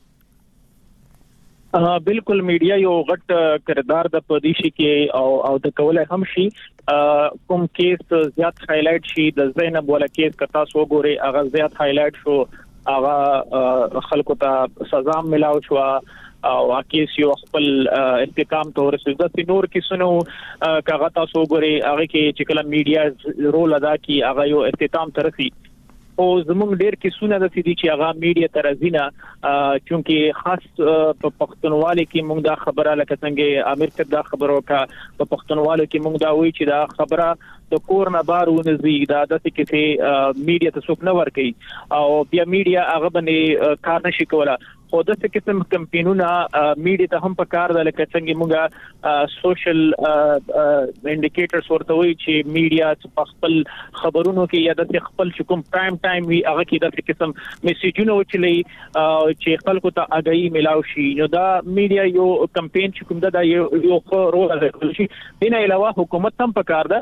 Speaker 6: بالکل میډیا یو غټ کردار د پدیشي کې او د کولای هم شي کوم کیس زیات هایلایټ شي. د زینب ولا کیس کتا سو ګوري هغه زیات هایلایټ شو هغه خلکو ته سزا ملاو شو او کیس یو خپل استحکام ته ورسېد. د نور کیسونو کاغه تاسو ګوري هغه کې چې کله میډیا رول ادا کوي هغه یو استحکام ترسي او زموږ ډېر کیسونه د سړي چې هغه میډیا ترازینه چونکه خاص په پښتونوالي کې موږ دا خبره لکه څنګه امیر ته دا خبره وکا په پښتونوالي کې موږ دا وی چې دا خبره د کور نه بار ونزي دا د کې میډیا ته څوک نه ور کوي او بیا میډیا هغه باندې کار نشي کولای. خو د څه قسم کمپینونه میډیا ته هم په کار ده لکه څنګه موږ سوشل انډیکیټرز ورته وی چې میډیا خپل خبرونو کې یا د خپل کوم پرایم ټایم وی هغه کې د قسم میسیجونه وچلې چې خلکو ته آگاهي ملاو شي. نو دا میډیا یو کمپین چې کوم دا یو رول ادا کوي. دینه علاوه حکومت هم په کار ده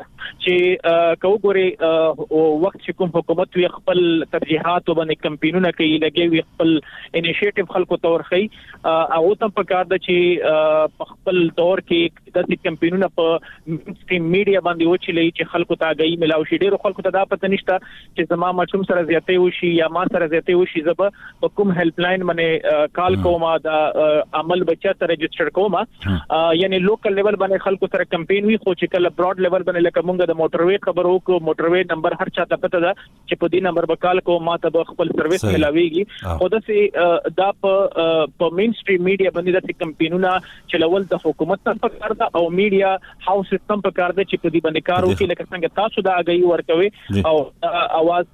Speaker 6: چې کوګوري وخت چې کوم حکومت وی خپل ترجیحات باندې کمپینونه کوي لګي خپل انیشیټیو خلکو تور خي او تم په کار د چې په خپل دور کې د کمپینونو په سټریم میډیا باندې وچلې چې خلکو ته آگاهي ملاو شي. ډېر خلکو ته دا پته نشته چې زما ماشوم سره زیاتې وشي یا ما سره زیاتې وشي زب په کوم هیلپ لاین باندې کال کوم دا عمل بچا ته رجسٹر کوم یعنی لوکل لیول باندې خلکو سره کمپین وی خو چې کله براډ لیول باندې لکه مونږ د موټروي خبرو کو موټروي نمبر هر چا ته پته ده چې په دې نمبر به کال کوم ما ته خپل سرویس ملاويږي. خو د سي دا په مین سټریم میډیا باندې د کمپینونه چلول د حکومت په کار ده او میډیا هاوس سیستم په کار ده چې په دې باندې کار وکړي لکه څنګه تاسو دا آگاهي ورکوي او اواز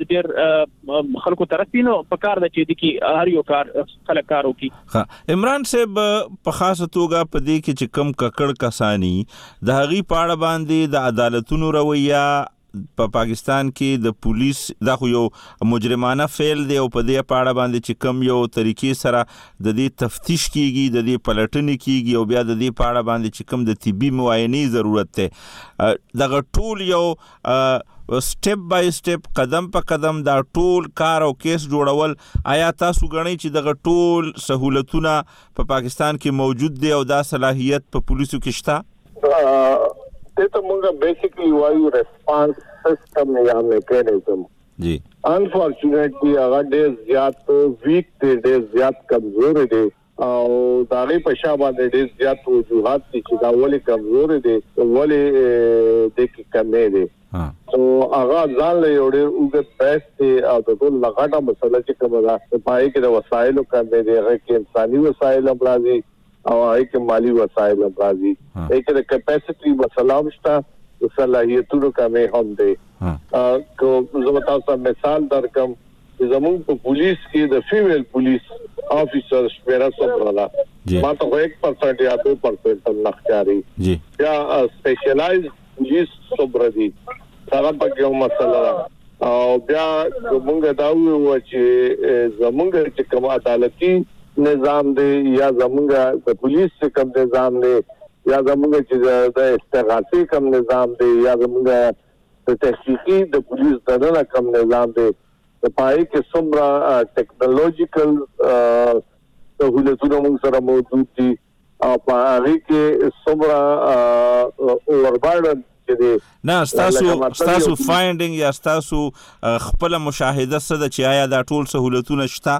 Speaker 6: ډېر خلکو ترسینو په کار ده چې د کی هر یو کار خلک کار وکړي.
Speaker 5: عمران صاحب په خاصه توګه په دې کې چې کم ککړ کسانی د هغي پاړه باندې د عدالتونو رویه په پاکستان کې د پولیس دا خو یو مجرمانه فعل دی او په دې پاړه باندې چې کم یو طریقې سره د دې تفتیش کیږي د دې پلټنې کیږي او بیا د دې پاړه باندې چې کم د طبي معاینې ضرورت ده دغه ټول یو سټپ بای سټپ قدم په قدم دا ټول کار او کیس جوړول آیا تاسو غنئ چې دغه ټول سہولتونه په پاکستان کې موجود دي او دا صلاحیت په پولیسو کې شته؟
Speaker 8: ته موږ بیسیکلی وایو ریسپانس سیستم یا میکانیزم
Speaker 5: جی
Speaker 8: انفارچونیټلی هغه ډېر زیات ویک دی ډېر زیات کمزور دی او داغه په شابه د ډیر زیات وجوهات چې دا ولې کمزور دي ولې د کې کمې دي او هغه ځان له یو ډیر وګت بیسټ او د ټول لغړه مسله چې کومه ده پای کې د وسایلو کمې دي هغه کې انساني وسایل امراضي او هغه کې مالی وسایل امراضي هغه د کیپاسټي مسله مشته صلاحیتونو کمې هم دي کو زه تاسو مثال درکم زمون په پولیس کې د فیمیل پولیس افیسر شمیره څومره ده ما ته 1% یا 2% لخچاري یا سپیشلایز پولیس څومره دي هغه په کومه مسله ده او بیا موږ دا وایو چې زمونږ چې کوم عدالتي نظام دی یا زمونږ د پولیس کوم نظام دی یا زمونږ چې د استغاثي کوم نظام دی یا زمونږ د تحقیقي د پولیس دغه کوم نظام دی په پای کې څومره ټیکنالوژیکل سہولتونه موږ سره موجود دي او په هغه کې څومره اورباډن چې
Speaker 5: نه تاسو فایندینګ یا تاسو خپل مشاهده څه د چې آیا دا ټول سہولتونه شته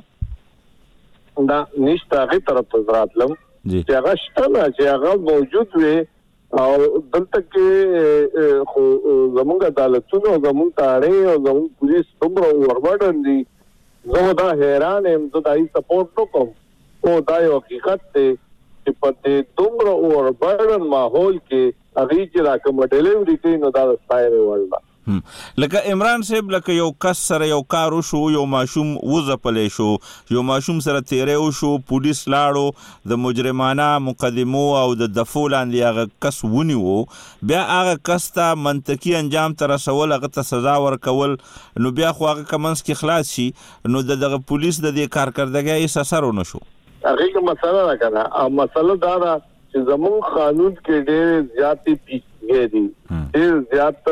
Speaker 8: دا نشته هغه طرف ته راتلم چې هغه شته چې هغه موجود وي او دلته کې خو زموږ عدالتونو زموږ تاړې او زموږ پولیس څومره ورباډن دي زه دا حیران یم زه دای سپورټ وکم او دا یو حقیقت دی چې په دې څومره ورباډن ماحول کې هغه چې راکوم ډیلیوري کوي نو دا ستایره ورده
Speaker 5: لکه عمران صاحب لکه یو کس سره یو کار وشو یو ماشوم وځپلې شو یو ماشوم سره تیرې وشو پولیس لاړو د مجرمانه مقدمو او د دفو لاندې هغه کس ونیو بیا هغه کس ته منطقي انجام ته رسول هغه ته سزا ورکول نو بیا خو هغه کمنس کې خلاص شي نو دغه پولیس د دې کارکردګۍ هیڅ اثر ونه شو
Speaker 8: هغه کوم مسله نه کنه او مسله دا ده چې زموږ قانون کې ډېر زیاتې پیچیدګي دي ډېر زیات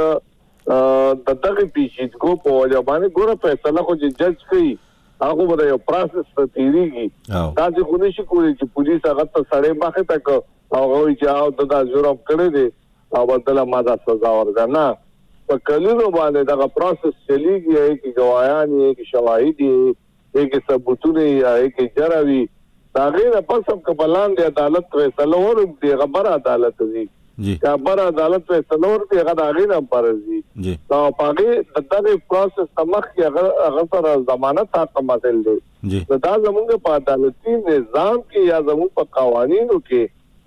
Speaker 8: د دغه پیچیدګو په وجه باندې ګوره فیصله خو چې جج کوي هغه به یو پروسس ته تیریږي دا چې خو نشي کولی چې پولیس هغه ته سړی مخې ته کو او هغه چې او دا جرم کړی دی او بدله ماده سزا ورکړه په کلونو باندې دغه پروسس چلیږي چې گواهان یې چې شواهد یې چې ثبوتونه یې چې جراوي دا غیر پس هم کبلان دی عدالت فیصله ورکړي خبر عدالت دی یا بر عدالت فیصله ورکړي هغه د هغې نه پرځي نو په هغې د دغې پروسس ته مخکې هغه سره ضمانت حق مسل دی دا زموږ په عدالتي نظام کې یا زموږ په قوانینو کې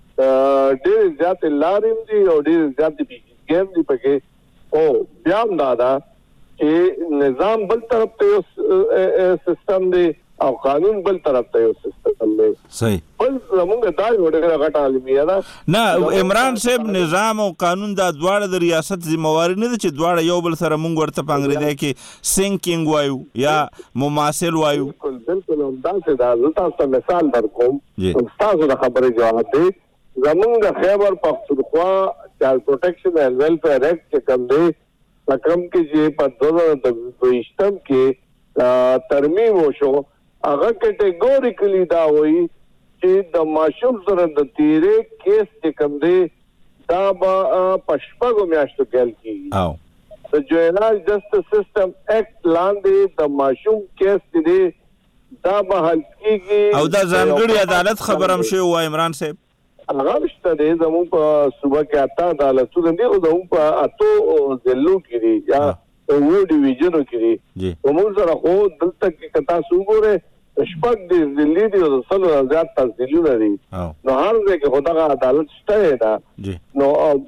Speaker 8: ډېرې زیاتې لارې دي او ډېرې زیاتې پیچیدګۍ دي پکې او بیا هم دا ده چې نظام بل طرف ته یو سیستم دی او قانون بل طرف ته یو سیستم دی
Speaker 5: صحیح
Speaker 8: بل زموږ دا یو ډېره غټه عالمیه ده
Speaker 5: نه عمران صاحب نظام او قانون دا دواړه د ریاست ذمہواری نه ده چې دواړه یو بل سره موږ ورته په انګریزي کې سینکینګ وایو یا مماثل وایو
Speaker 8: بالکل همداسې ده زه تاسو ته مثال درکوم تاسو د خبرې جواب دی زموږ د خیبر پختونخوا چایلډ پروټیکشن اینڈ ویلفیر ایکټ چې کوم دی رقم کې چې په 2022 کې ترمیم وشو هغه کټګوریکلی دا وایي چې د ماشوم سره د تیرې کیس چې کوم دی دا به په شپږو میاشتو کې حل کېږي د جوینایل جسټس سیسټم ایکټ لاندې د ماشوم کیس چې دی دا به حل کېږي
Speaker 5: او دا ځانګړي عدالت خبر هم شوی و عمران صاحب
Speaker 8: هغه شته دی زموږ په صوبه کې اته عدالتونه دي او زموږ په اتو ضلعو کې دي یا وو ډیویژنو کې دي موږ سره خو دلته کې کتا وګوره شپږ دي ضلع دي او څلور زیات تحصیلونه دي نو هر ځای کې خدای عدالت شته ده نو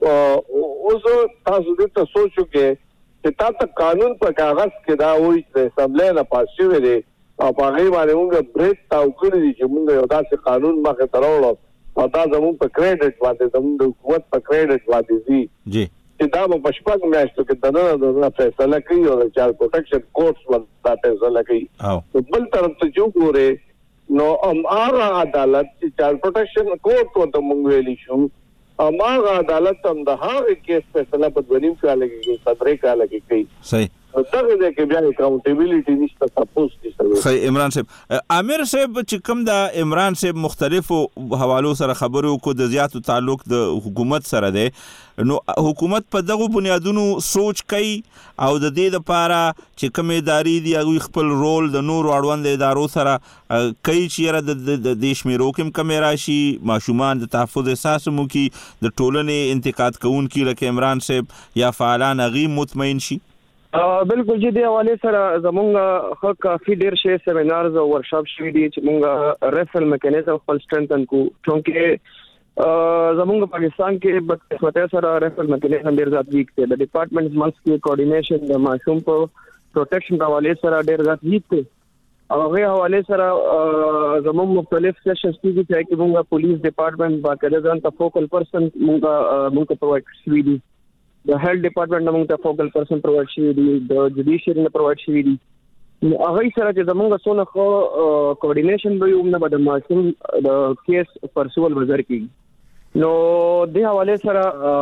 Speaker 8: اوس تاسو دې ته سوچو چې تاسو قانون په کاغذ کې دا وایي چې اسمبلی نه پاس شوی دی او په هغه باندې موږ بریک تاو کړی دي چې موږ یو داسې قانون مخه ته راوړو او دا زموږ په کریډټ باندې زموږ د حکومت په کریډټ باندې دي چې دا په شپږ میاشتو کې د فیصله کوي او د چایلډ پروټیکشن کورټس باندې فیصله کوي بل طرف ته جو ګوره نو هغه عدالت چې چایلډ پروټیکشن کورټ ته موږ ویلی شو هغه عدالت هم د هغه کیس فیصله په 2.5 کال کې 3 کال کې کوي
Speaker 5: صحیح
Speaker 8: دغه د کې بیا اکاونټیبিলিټي نشته تاسو دي.
Speaker 5: صحیح. عمران صاحب، امیر صاحب چې کوم د عمران صاحب مختلفو حوالو سره خبرو کو د زیاتو تعلق د حکومت سره دی، نو حکومت په دغه بنیادونو سوچ کوي او د دې لپاره چې کوم ادارې دي هغه خپل رول د نور اړوند ادارو سره کوي چې د دیش مې روکم کم راشي، ماشومان د تحفظ احساس مو کی د ټولنې انتقاد کوونکي لکه عمران صاحب یا فعالان هغه مطمئن شي.
Speaker 7: بالکل جی، د حواله سره زمونږ خو کافي ډیر شی سیمینارز او ورکشاپ شوي دي چې مونږ ریفرل میکانیزم خپل سټرنثن کو، چونکه زمونږ پاکستان کې بدقسمتۍ سره ریفرل میکانیزم ډیر زیات ویک دی. د ډپارټمنټس منځ کې کوارډینیشن د ماشوم په پروټیکشن په حواله سره ډیر زیات ویک دی. هغه حواله سره زموږ مختلف سیشنز کیږي چې موږ پولیس ډپارټمنټ باقاعده ځان ته فوکل پرسن موږ پرووایډ شوی دي، د هیلث ډپارټمنټ موږ ته فوکل پرسن پرووایډ شوی دي، د جوډیشری نه پرووایډ شوی دي. هغه سره چې زموږ څونه خو کوارډینیشن به یو نه بده ماشوم د کیس پرسول وزر کیږي. نو د حواله سره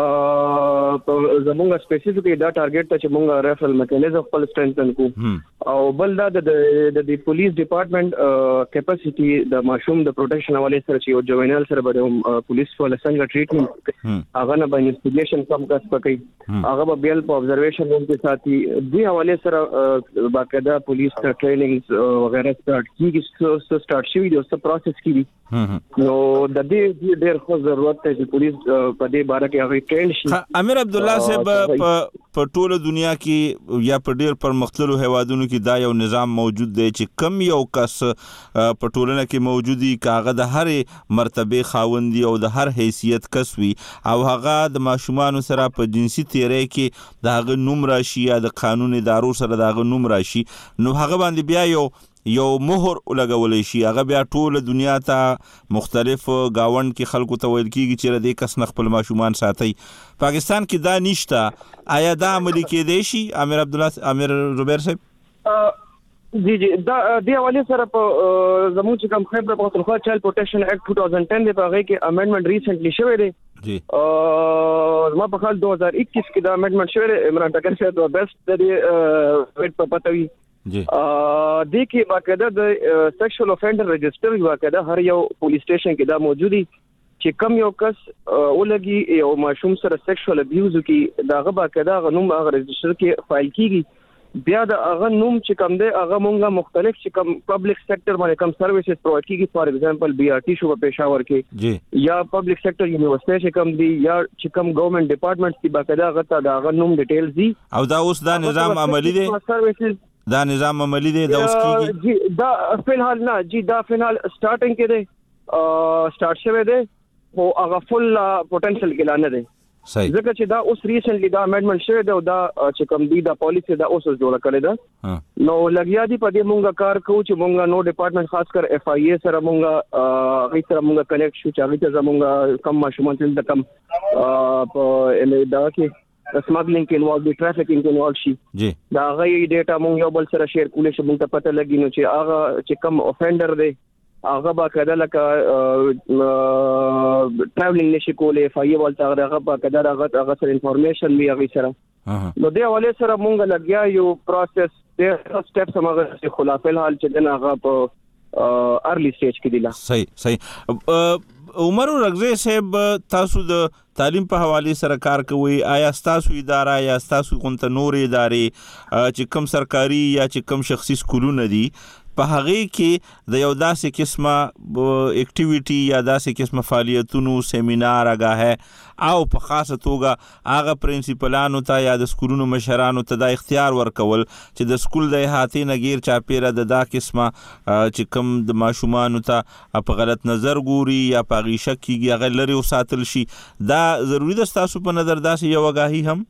Speaker 7: زموږ سپیسیفیکلی دا ټارګټ ته چې موږ ریفرل میکانیزم خپل سټرنثن کو، او بل دا د پولیس ډپارټمنټ کیپاسټي د ماشوم د پروټیکشن حواله سره چې یو جوینل سره به پولیس ول څنګه ټریټمنټ هغه نه به انویسټیګیشن کم کس پکې، هغه به بیل په ابزرویشن روم کې ساتي. د حواله سره باقاعده پولیس ټریننګز وغیرہ سٹارټ کیږي، سٹارټ شوی دی او څه پروسس کیږي. نو د دې ډېر خو ضرورت ته چې پولیس په دې باره کې هغه ټرین شي.
Speaker 5: امیر عبد الله صاحب، په ټوله دنیا کې یا په ډېر پرمختللو هیوادونو کې دا یو نظام موجود دی چې کم یو کس په ټولنه کې موجودي، کاغه د هر مرتبه خاوندي او د هر حیثیت کس وي او هغه د ماشومان سره په جنسي تیری کې د هغه نوم راشي یا د قانون ادارو سره د هغه نوم راشي، نو هغه باندې بیا یو مهر لګولې شي، هغه بیا ټول دنیا ته مختلف گاوند کې خلکو ته ویل کیږي چې دې کس نه خپل ماشومان ساتي. پاکستان کې دا نشته، آیا دا عملي کېدای شي؟ امیر زبیر صاحب
Speaker 7: جی دا د حواله سره په زموږ چې کوم خیبر پختونخوا چایلډ پروټیکشن ایکټ 2010 دی، په هغه کې امندمنت ریسنټلی شوی دی جی. ما په خپل 2021 کې دا امندمنت شوی دی. عمران ټکر صاحب د بیسټ د ویټ په پټوي جی. د کې باقاعده د سیکشوال افندر رجسٹر باقاعده هر یو پولیس سټیشن کې دا موجودي چې کم یو کس ولګي یو ماشوم سره سیکشوال ابیوز کی، داغه باقاعده غنوم هغه رجسٹر کې فایل کیږي. بیا د هغه نوم چې کوم دی هغه مونږه مختلف چې کوم پبلک سېکټر باندې کوم سرویسز پرووایډ کیږي، فار ایگزامپل BRT شو په پېښور کې جی، یا پبلک سېکټر یونیورسيټي چې کوم دی یا چې کوم ګورنمنت ډپارټمنټس کې باقاعده هغه ته د هغه نوم ډیټیلز دي. او دا اوس دا نظام عملی دی، دا نظام عملی دی، دا اوس کیږي جی. دا فلحال نه جی، دا فلحال سٹارټینګ کې دی، سٹارټ شوی دی، خو هغه فل پوتنشل کې لا نه دی. صحیح. ځکه چې دا اوس ریسنټلی دا امندمنت شوی دی او دا چې کوم دی دا پالیسی دا اوس جوړه کړې ده. نو لګیا دي په دې مونږه کار کوو چې مونږه نو ډپارټمنټ خاص کر FIA سره مونږه غي سره مونږه کنیکټ شو چې هغه ته مونږه کم ماشومان چې کم په دا کې سمګلینګ کې انوالو دي، ټرافیکینګ کې انوالو شي جی. دا غي ډیټا مونږ یو بل سره شیر کولې چې مونږ ته پته لګي نو چې هغه چې کم افندر دی هغه باقاعده لکه ټراولینګ نشي کولای، FIA ولته هغه باقاعده هغه سره انفارمیشن وی هغه سره. نو د حواله سره مونږ لګیا یو پروسس د سټیپس هغه خلافل حال چې هغه په ارلی سټیج کې دی. صحیح. عمر رغزی صاحب، تاسو د تعلیم په حواله سره کار کوي، آیا تاسو اداره یا تاسو کومه نور ادارې چې کم سرکاري یا چې کم شخصي سکولونه دي په هغه کې د یو داسې قسمه اکټیویټي یا داسې قسمه فعالیتونو سیمینار هغه او په خاصه توګه هغه پرنسپلانو ته یا د سکولونو مشرانو ته د اختیار ورکول چې د سکول د احاطې نه غیر چاپیره د دا قسمه چې کم د ماشومانو ته په غلط نظر ګوري یا په غي شک کیږي هغه لري او ساتل شي، دا ضروری ده تاسو په نظر داسې یو وګاهي هم؟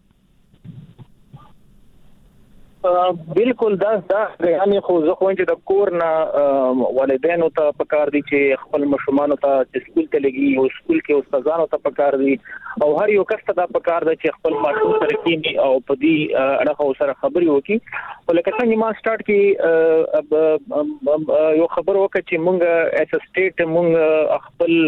Speaker 6: بالکل دا یعنی خو زه خو چې د کور نه والدینو ته پکار دي چې خپل ماشومان ته سکول ته لګي او سکول کې استادانو ته پکار دي او هر یو کس ته دا پکار دي چې خپل ماشوم سره کینی او په دې اړه سره خبري وکړي. ولکه څنګه ما سٹارټ کې یو خبر وکړ چې مونږ ایس سټیټ مونږ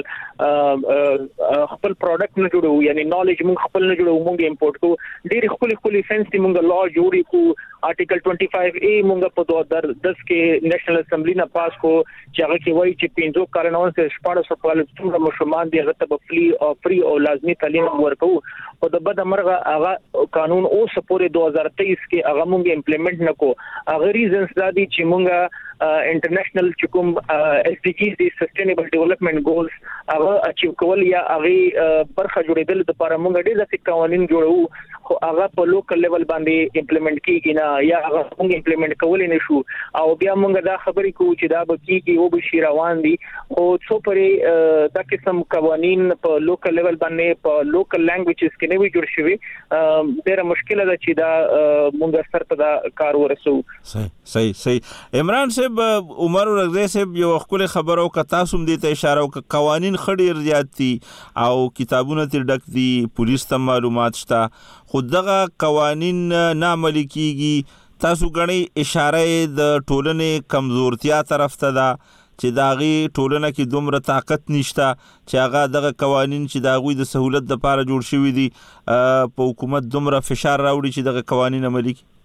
Speaker 6: خپل پروډکټ نه جوړو، یعنی نالج مونږ خپل نه جوړو، مونږ امپورټ کوو، ډېر خپل سنس مونږ لا جوړی کو آرټیکل 25A مونږ په 2010 کې نېشنل اسمبلی نه پاس کو چې هغه کې وایي چې 15 کارنونو څخه 1400 کال څومره مشرومان دي هغه ته فری او لازمي تعلیم ورکو او د بد مرغه هغه قانون اوس پورې 2023 کې هغه مونږ امپلیمنٹ نکو. هغه ریزنز دا دي چې مونږ انټرنیشنل چکم SDGs دي سسټینبل ډیولپمنٹ ګولز هغه اچیو کول یا هغه برخه جوړېدل د لپاره مونږ ډېر ځکه قوانين جوړو خو هغه په لوکل لیول باندې امپلیمنٹ کیږي نه یا هغه مونږ امپلیمنٹ کولای نشو او بیا مونږ دا خبرې کوو چې دا به کیږي او به شي روان دي خو څو پرې دا قسم قوانين په لوکل لیول باندې په لوکل لانګویجز کې نه وي جوړ شوی ډېر مشکله ده چې دا مونږ سره په دا کار ورسو.
Speaker 5: صحیح عمران صاحب عمر رغزی صاحب یو خپل خبرو ک تاسو هم دې ته اشاره وک قوانين خډیر زیات دي او کتابونه تر ډک دي پولیس ته معلومات شته خو دغه قوانين نه عملي کیږي تاسو غني اشاره د ټولنې کمزورتیا طرف ته ده چې داغي ټولنه کې دومره طاقت نشته چې هغه دغه قوانين چې داغوی د سہولت لپاره جوړ شوی دي په حکومت دومره فشار راوړي چې دغه قوانين عملي کړي.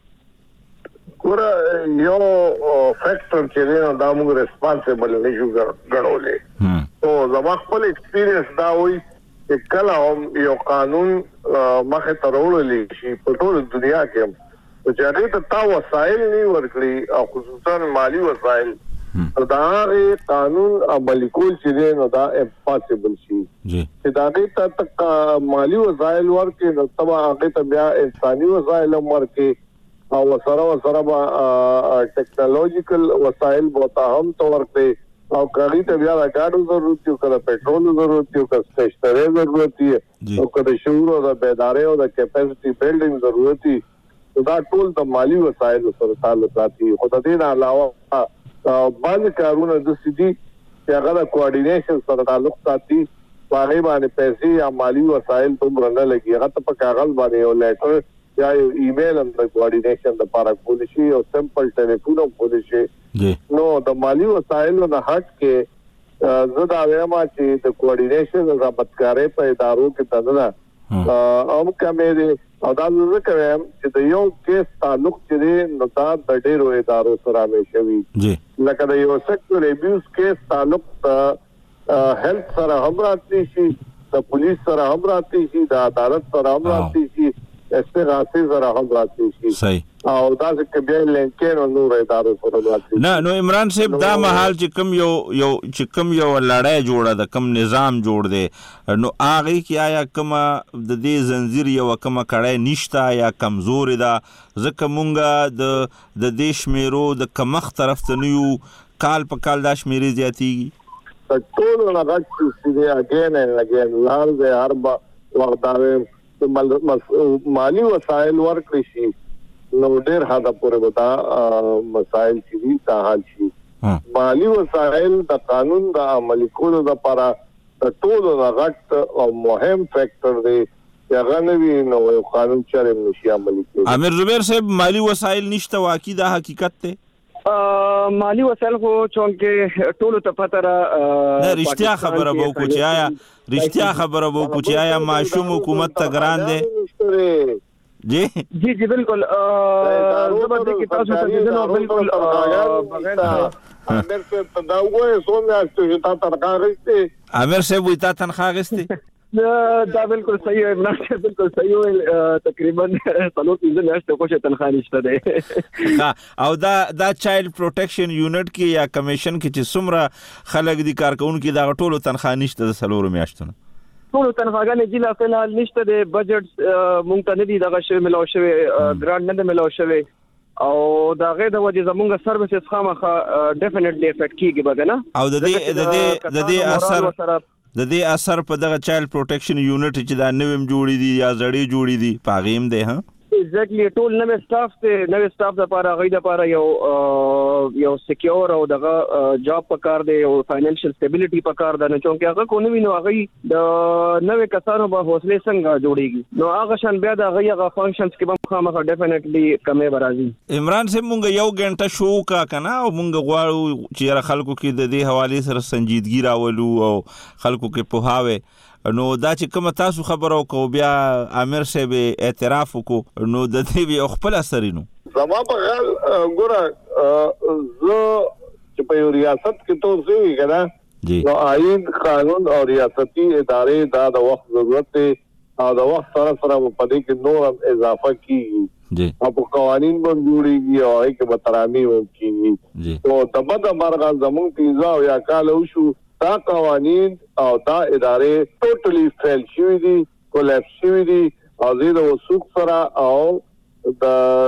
Speaker 8: ګوره یو فیکټر چې دی دا موږ ریسپانسیبل نشو ګڼولې او زما خپل ایکسپیرینس دا وایي چې کله هم یو قانون مخې ته راوړلی شي په ټول دنیا کې چې هغې ته تا وسایل نه ورکړي او خصوصا مالي وسایل دا هغې قانون عملي کول چې دی نو دا امپاسبل شي چې د هغې ته مالي وسایل ورکړي نو ته به هغې ته بیا انساني وسایل هم ورکړي او سره به ټیکنالوژیکل وسایل بوتا هم تو ورته او کړي ته بیا د کارو ضرورت یو کله پېټرول ضرورت یو کله سټیشنری ضرورت یو کله شعور او د بیدارۍ او د کیپاسټي بلډینګ ضرورت دا ټول د مالی وسایل سره تعلق لري. خو د دې علاوه باندې کارونه د سدي چې هغه د کوارډینیشن سره تعلق ساتي هغه باندې پیسې یا مالی وسایل ته نه لګي هغه ته په کاغذ باندې یو لیټر یا ایمیل هم د کوارډینیشن لپاره کول شي او سمپل ټلیفون هم کول شي نو د مالی وسایلو نه هټ کې زه دا وایم چې د کوارډینیشن ضابطګاري په ادارو کې تدنه هم کمې او دا زه کوم چې د یو کیس تعلق چې نو دا د ډیرو ادارو سره مې شوی لکه د یو سیکټر ابیوز کیس تعلق هیلث سره هم راځي شي د پولیس سره هم راځي شي د عدالت سره هم راځي شي استغاثه زرا هم راځي شي صحیح او دا چې بیا لینکین او نور ادارو سره راځي نه نو
Speaker 5: عمران صاحب دا محل چې کوم یو لړۍ جوړه د کوم نظام جوړ دی نو هغه کې آیا کوم د دې زنجیر یو کوم کړه نشته یا کمزور ده ځکه مونږه د دې شمیرو د کمخ طرف ته نیو کال په کال دا شمیرې زیاتېږي
Speaker 8: ټول نه راځي چې اگین and again لار دې اربع وغداوي مالی وسایل ورکړي شي نو ډېر حدا پورې وتا مسائل چې تا حل شي مالی وسایل د قانون د عملي کولو لپاره د ټولو غټ او مهم فیکٹر دی هغه نوی نو قانون چارې نشي عملي کېږي.
Speaker 5: امیر زبیر صاحب مالی وسایل نشته واقعي دا حقیقت دی
Speaker 7: مالی وسایل خو چونکه ټولو ته پته را
Speaker 5: نه رښتیا خبره وو کو چې آیا رښتیا خبره وو کو چې آیا معشوم حکومت ته ګران دی جی بالکل زبردست کی تاسو ته دینو بالکل
Speaker 8: بغیر امیر صاحب دا وایي څومره چې تا تنخواه غوښتي
Speaker 5: امیر صاحب وایي تا تنخواه غوښتي
Speaker 7: دا بالکل صحیح ہے نه بالکل صحیح ہے تقریبا 3 میاشتې کوشش تنخواه نشته ده
Speaker 5: او دا چایلډ پروټیکشن یونټ کې یا کمیشن کې چې څومره خلک دي کارکونکو دا ټولو تنخواه نشته د 3 میاشتونو
Speaker 7: ټولو تنخواهګانې جلا فلحال نشته د بجټ مونږ ته نه دي دغه شی ملو شوی ګرانټ نه ملو شوی او دا غي د وجه زمونږ سرویسز خامخه ډیفینټلی افیکټ کیږي بګنه او
Speaker 5: د دې اثر په دغه چایلډ پروټیکشن یونټ چې دا نویم جوړی دي یا زړی جوړی دي پاغیم دی ها
Speaker 7: ایگزیکټلی ټول نوې سټاف لپاره غي لپاره یو سکیور او دغه جاب پکار دی او فاینانشل سټیبিলিټي پکار ده نه چونکه هغه کو نه وینو هغه د نوې کسانو به حوصله څنګه جوړیږي نو هغه شان بیا د هغه فنکشنز کې به خامخا ډیفینټلی کمې برازي.
Speaker 5: عمران صاحب مونږ یو غنټه شو کا کنه او مونږ غواړو چې خلکو کې د دې حواله سره سنجیدګي راولو او خلکو کې پوهاوي نو دا چې کوم تاسو خبرو کو بیا امیر صاحب اعتراف وکړو نو د دې یو خپل اثرینو
Speaker 8: زما په خیال ګوره زه چې په ریاست کې تو زوی کنه نو آئین قانون او ریاستي ادارې دا د وخت ضرورت دی او د وخت سره سره په دې کې نور هم اضافه کیږي او په قوانین باندې جوړیږي او هغه کې به ترامیم کیږي او تبد مرغه زمون پیزا او یا کال وشو دا قوانین او دا ادارې ټوټلی فیل شوې دي کولاپس شوې دي او د وسوق سره او د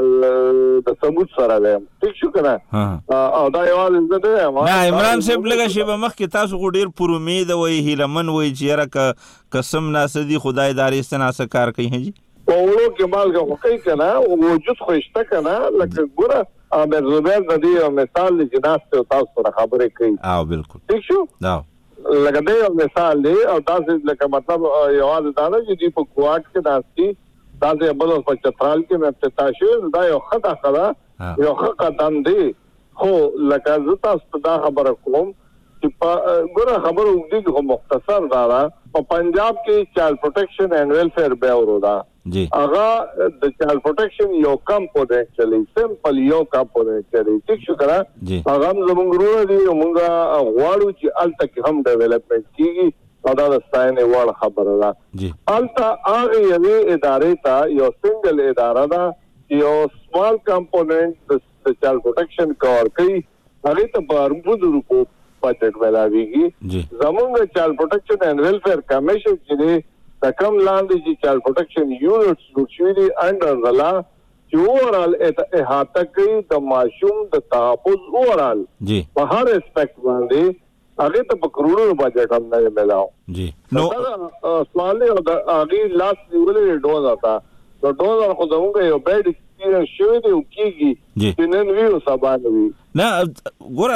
Speaker 8: ثبوت سره ده ٹھیک شو کنه او دا یو ځل ده نه
Speaker 5: عمران صاحب لګه شی به مخ کې تاسو ډیر پر امید وای هیلمن وای چې را قسم ناسدي خدای داري استناسه کار کوي هجی
Speaker 8: پاولو کمال کا کوي کنه وجود خوشته کنه لکه ګوره امر زبیر د دې مثال چې ناس ته تاسو سره خبرې کوي
Speaker 5: بالکل
Speaker 8: ٹھیک شو
Speaker 5: لکه
Speaker 8: دې مثال دی او تاسو لکه مطلب یوازې دا نه چې په کوارټ کې ناسي تاسو بل په چترال کې مې افتتاحي دا یو خطا یو قدم دی خو لکه زه تاسو دا خبره کوم چې ګوره خبره وګړي خو مختصر دا په پنجاب کې چایلډ پروټیکشن اینڈ ویلفیر بیورو دا هغه د چایلډ پروټیکشن یو کمپوننټ چلی سمپل یو کمپوننټ چلی ٹھیک شو کنه هغه زموږ ورو دي موږ غواړو چې الته کې هم ډیولپمنٹ کیږي او دا ستاینه وړ خبره ده الته هغه یوه ادارې ته یو سنگل اداره ده یو سمال کمپوننټ د چایلډ پروټیکشن کور کوي هغه ته بارمو روپو بجټ ملاويږي زموږ چایلډ پروټیکشن اینڈ ویلفیر کمیشن چې د کم لاندې چې چایلډ پروټیکشن یونټس جوړ دي انډر د لا چې اورال احاطه کوي د ماشوم د تحفظ اورال په هر اسپیکټ باندې هغه ته په کروڑونو بجټ هم نه ملاو نو سوال دی د هغه لاس نیولې ډوز آتا نو ډوز خو زموږ یو بیډ ایکسپیرینس شوی دی او کیږي چې نن ویو سبا نوي
Speaker 5: نه ګوره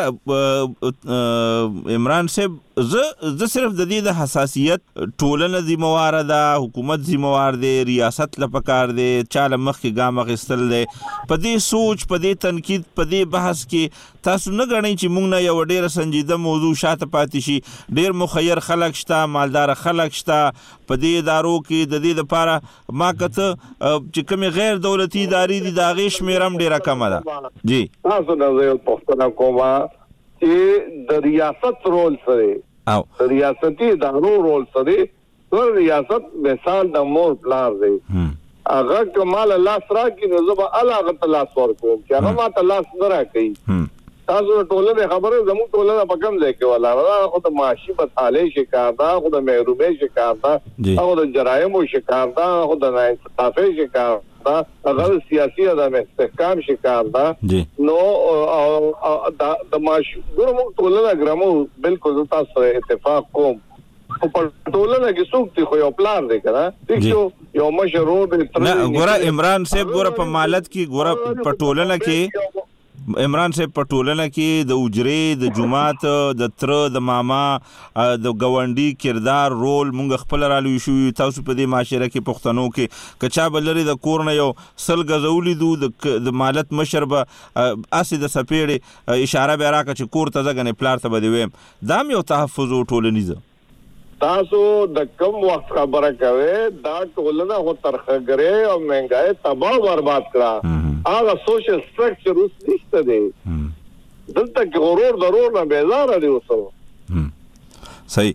Speaker 5: عمران صاحب زه صرف د دې د حساسیت ټولنه ذمہوار ده حکومت ذمہوار دی ریاست لپاره دی چاله مخ کې ګام غستل دی په دې سوچ په دې تنقید په دې بحث کې تاسو نه غنئ چې موږ نه یو ډیره سنجیده موضوع شاته پاتې شي ډیر مخیر خلک شته مالدار خلک شته په دې ادارو کې د دې لپاره ما کته چې کوم غیر دولتي ادارې دي دا غي شمیرم ډیره کم ده جی
Speaker 8: تاسو نه پښتنه کومه چې د ریاست رول سره او ریاستي ادارو رول سره ریاست مثال د مور پلار دی هغه کمال الله سره کې نو زبا الله تعالی سور کوم چې هغه ما تعالی سره کوي تاسو ټولنه خبره زموږ ټولنه په کوم ځای کې ولا خو د معاشي بصالح شکار دا خو د محرومي شکار دا او د جرایم شکار دا خو د ناانصافي شکار دا هغه سیاسي عدم استحکام شکار دا نو د معاشي موږ ټولنه ګرامو بالکل تاسو سره اتفاق کوم په ټولنه کې څوک دی خو یو پلان دی کنه یو مشرو د
Speaker 5: ګوره عمران صاحب ګوره په مالت کې ګوره په ټولنه کې عمران صاحب په ټولنه کې د اجرې د جماعت د تر د ماما د گاونډي کردار رول مونږ خپل رالو شو تاسو په دې معاشره کې پښتنو کې کچا بلری د کور نه یو سل غزولې د مالت مشربه اسې د سپېړې اشاره به راکړه چې کور ته ځګنې پلار ته بده ویم دام یو تحفظ ټولنیزه
Speaker 8: تاسو د کم وخت خبره کوي دا ټولنه هو ترخګره او مهنګای تباہ برباد کړه هغه سوشل سټرکچر اوس نشته دی دلته کې غرور ضرور نه بیزار دی اوسو
Speaker 5: صحیح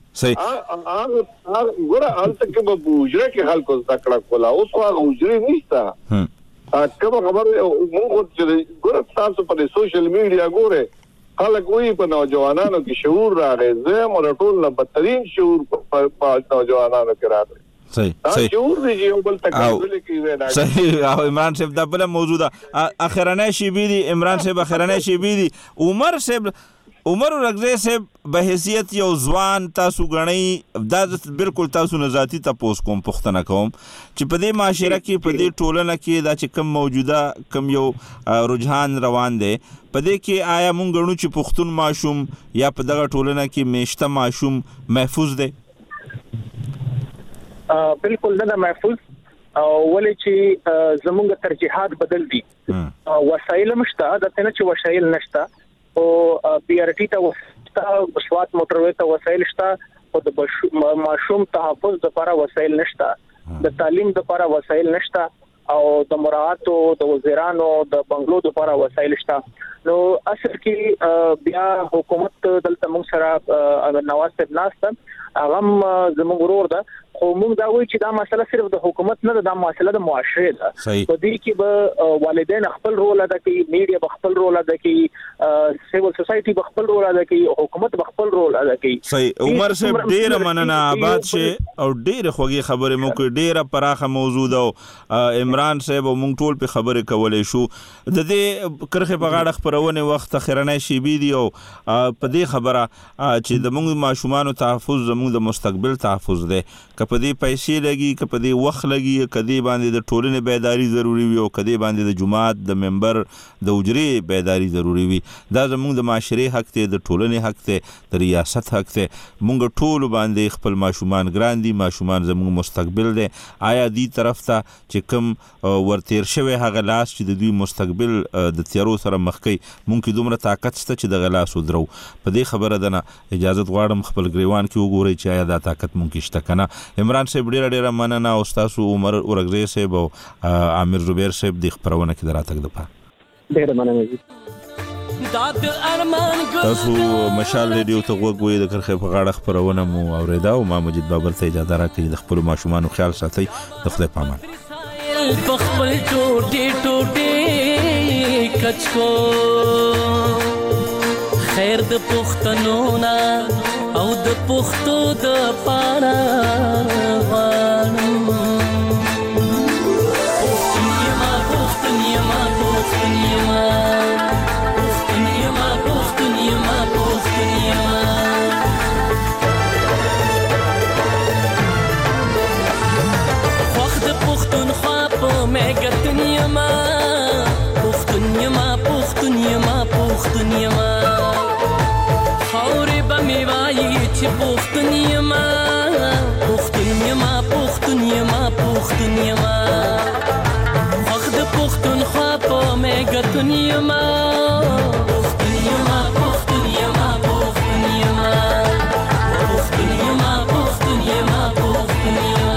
Speaker 8: ګوره الته کې به بوجره کې خلکو ذکر کولا اوس هغه بوجره نشته کوم خبره موږ چې ګوره تاسو په سوشل میډیا ګوره خلک وی په نوجوانانو کې شعور راغی زه مور ټول نه بدترین شعور په نوجوانانو کې راغی
Speaker 5: صحیح
Speaker 8: شعور دی یو بل تکامل کې وینا
Speaker 5: صحیح او عمران صاحب دا بل موضوع ده اخرانه شی بي دي عمران صاحب اخرانه شی بي دي عمر رغزی صاحب به حیثیت یو ځوان تاسو غنئ دا بالکل تاسو نه ذاتی تاسو کوم پښتنه کوم چې په دې معاشره کې په دې ټولنه کې دا چې کم موجوده کم یو رجحان روان دی په دې کې آیا مونږ غنو چې پښتون ماشوم یا په دغه ټولنه کې میشته ماشوم محفوظ دی
Speaker 6: بالکل نه محفوظ ولې چې زموږ ترجیحات بدل دي وسایل مشته د تنه چې وسایل نشته او پی آر ټی ته وستا بسوات موټروي ته وسایل شته او د ماشوم تحفظ لپاره وسایل نشته د تعلیم لپاره وسایل نشته او د مراعاتو د وزیرانو د بنگلو لپاره وسایل شته. نو اصل کې بیا حکومت دلته موږ سره نواز صاحب ناسته هغه زموږ ورور ده، خو موږ دا وایو چې دا مسله صرف د حکومت نه ده، دا مسله د معاشره ده. په دې کې به والدین خپل رول ادا کوي، میډیا به خپل رول ادا کوي، سیول سوسایټي به خپل رول ادا کوي، حکومت به خپل رول ادا کوي.
Speaker 5: صحیح. عمر صاحب ډیر مننه، آباد شه او ډیر خوږی خبره مو کوي، ډیره پراخه موضوع ده. عمران صاحب مونږ ټول په خبره کولې شو د دې کرخه په غاړه خبرونه وخت خیرنۍ شي بي دی او په دې خبره چې د مونږ ماشومان تحفظ زموږ د مستقبل تحفظ ده. کپدی پیسې لګي، کپدی وخت لګي، کدی باندې د ټولنې بیداری ضروری وي او کدی باندې د جماعت د ممبر د اجرې بیداری ضروری وي. دا زموږ د معاشري حق ته، د ټولنې حق ته، د ریاست حق ته. مونږ ټول باندې خپل ماشومان ګران دي، ماشومان زموږ مستقبل دي. آیا دې طرف ته چې کوم ورتیر شوی هغه لاس چې د دوی مستقبل د تیارو سره مخ کوي، مونږ دومره طاقت شته چې د غلاس ودرو. په دې خبره ده نه اجازه غواړم خپل ګریوان کې وګورئ چې آیا دا طاقت مونږ شته کنه. عمران صاحب ډیره مننه او تاسو عمر اورغزی صاحب او عامر زبیر صاحب د خبرونه کې دراتک ده.
Speaker 6: ډیره مننه.
Speaker 5: تاسو مشال ریډیو ته وګورئ، د کرخه په غاړه خبرونه مو اوریدا او ما مجید بابر ته اجازه راکړئ. د خپل ماشومان خیال ساتئ. د خدای پامان.
Speaker 9: بخبل ټوټه ټوټه کچکو خیر د پښتنو نا او د پښتو د پانا غانم پښتنیما پښتنیما پښتنیما پښتنیما پښتنیما پښتنیما وخت پښتونخوا په مګتنیما پښتنیما پښتنیما پښتنیما خاورې به مې وایي چې پښتون یما پښتون یما پښتون یما پښتون یما خوښ د پښتونخوا په مګتون یما پښتون یما پښتون یما پښتون یما پښتون یما پښتون یما پښتون یما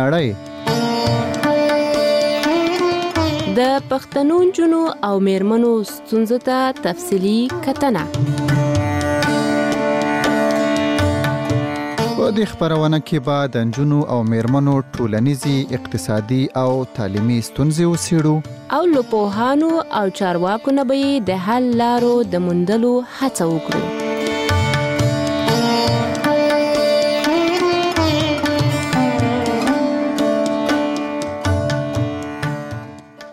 Speaker 10: نړۍ
Speaker 2: د پښتنو جنو او میرمنو ستونزو ته تفصیلی کتنه.
Speaker 10: په دې خبرونه کې به د نجونو او میرمنو ټولنیزي، اقتصادي او تعلیمي ستونزې وڅېړو
Speaker 2: او له پوهانو او چارواکو نه به د حل لارو د موندلو هڅه وکړو.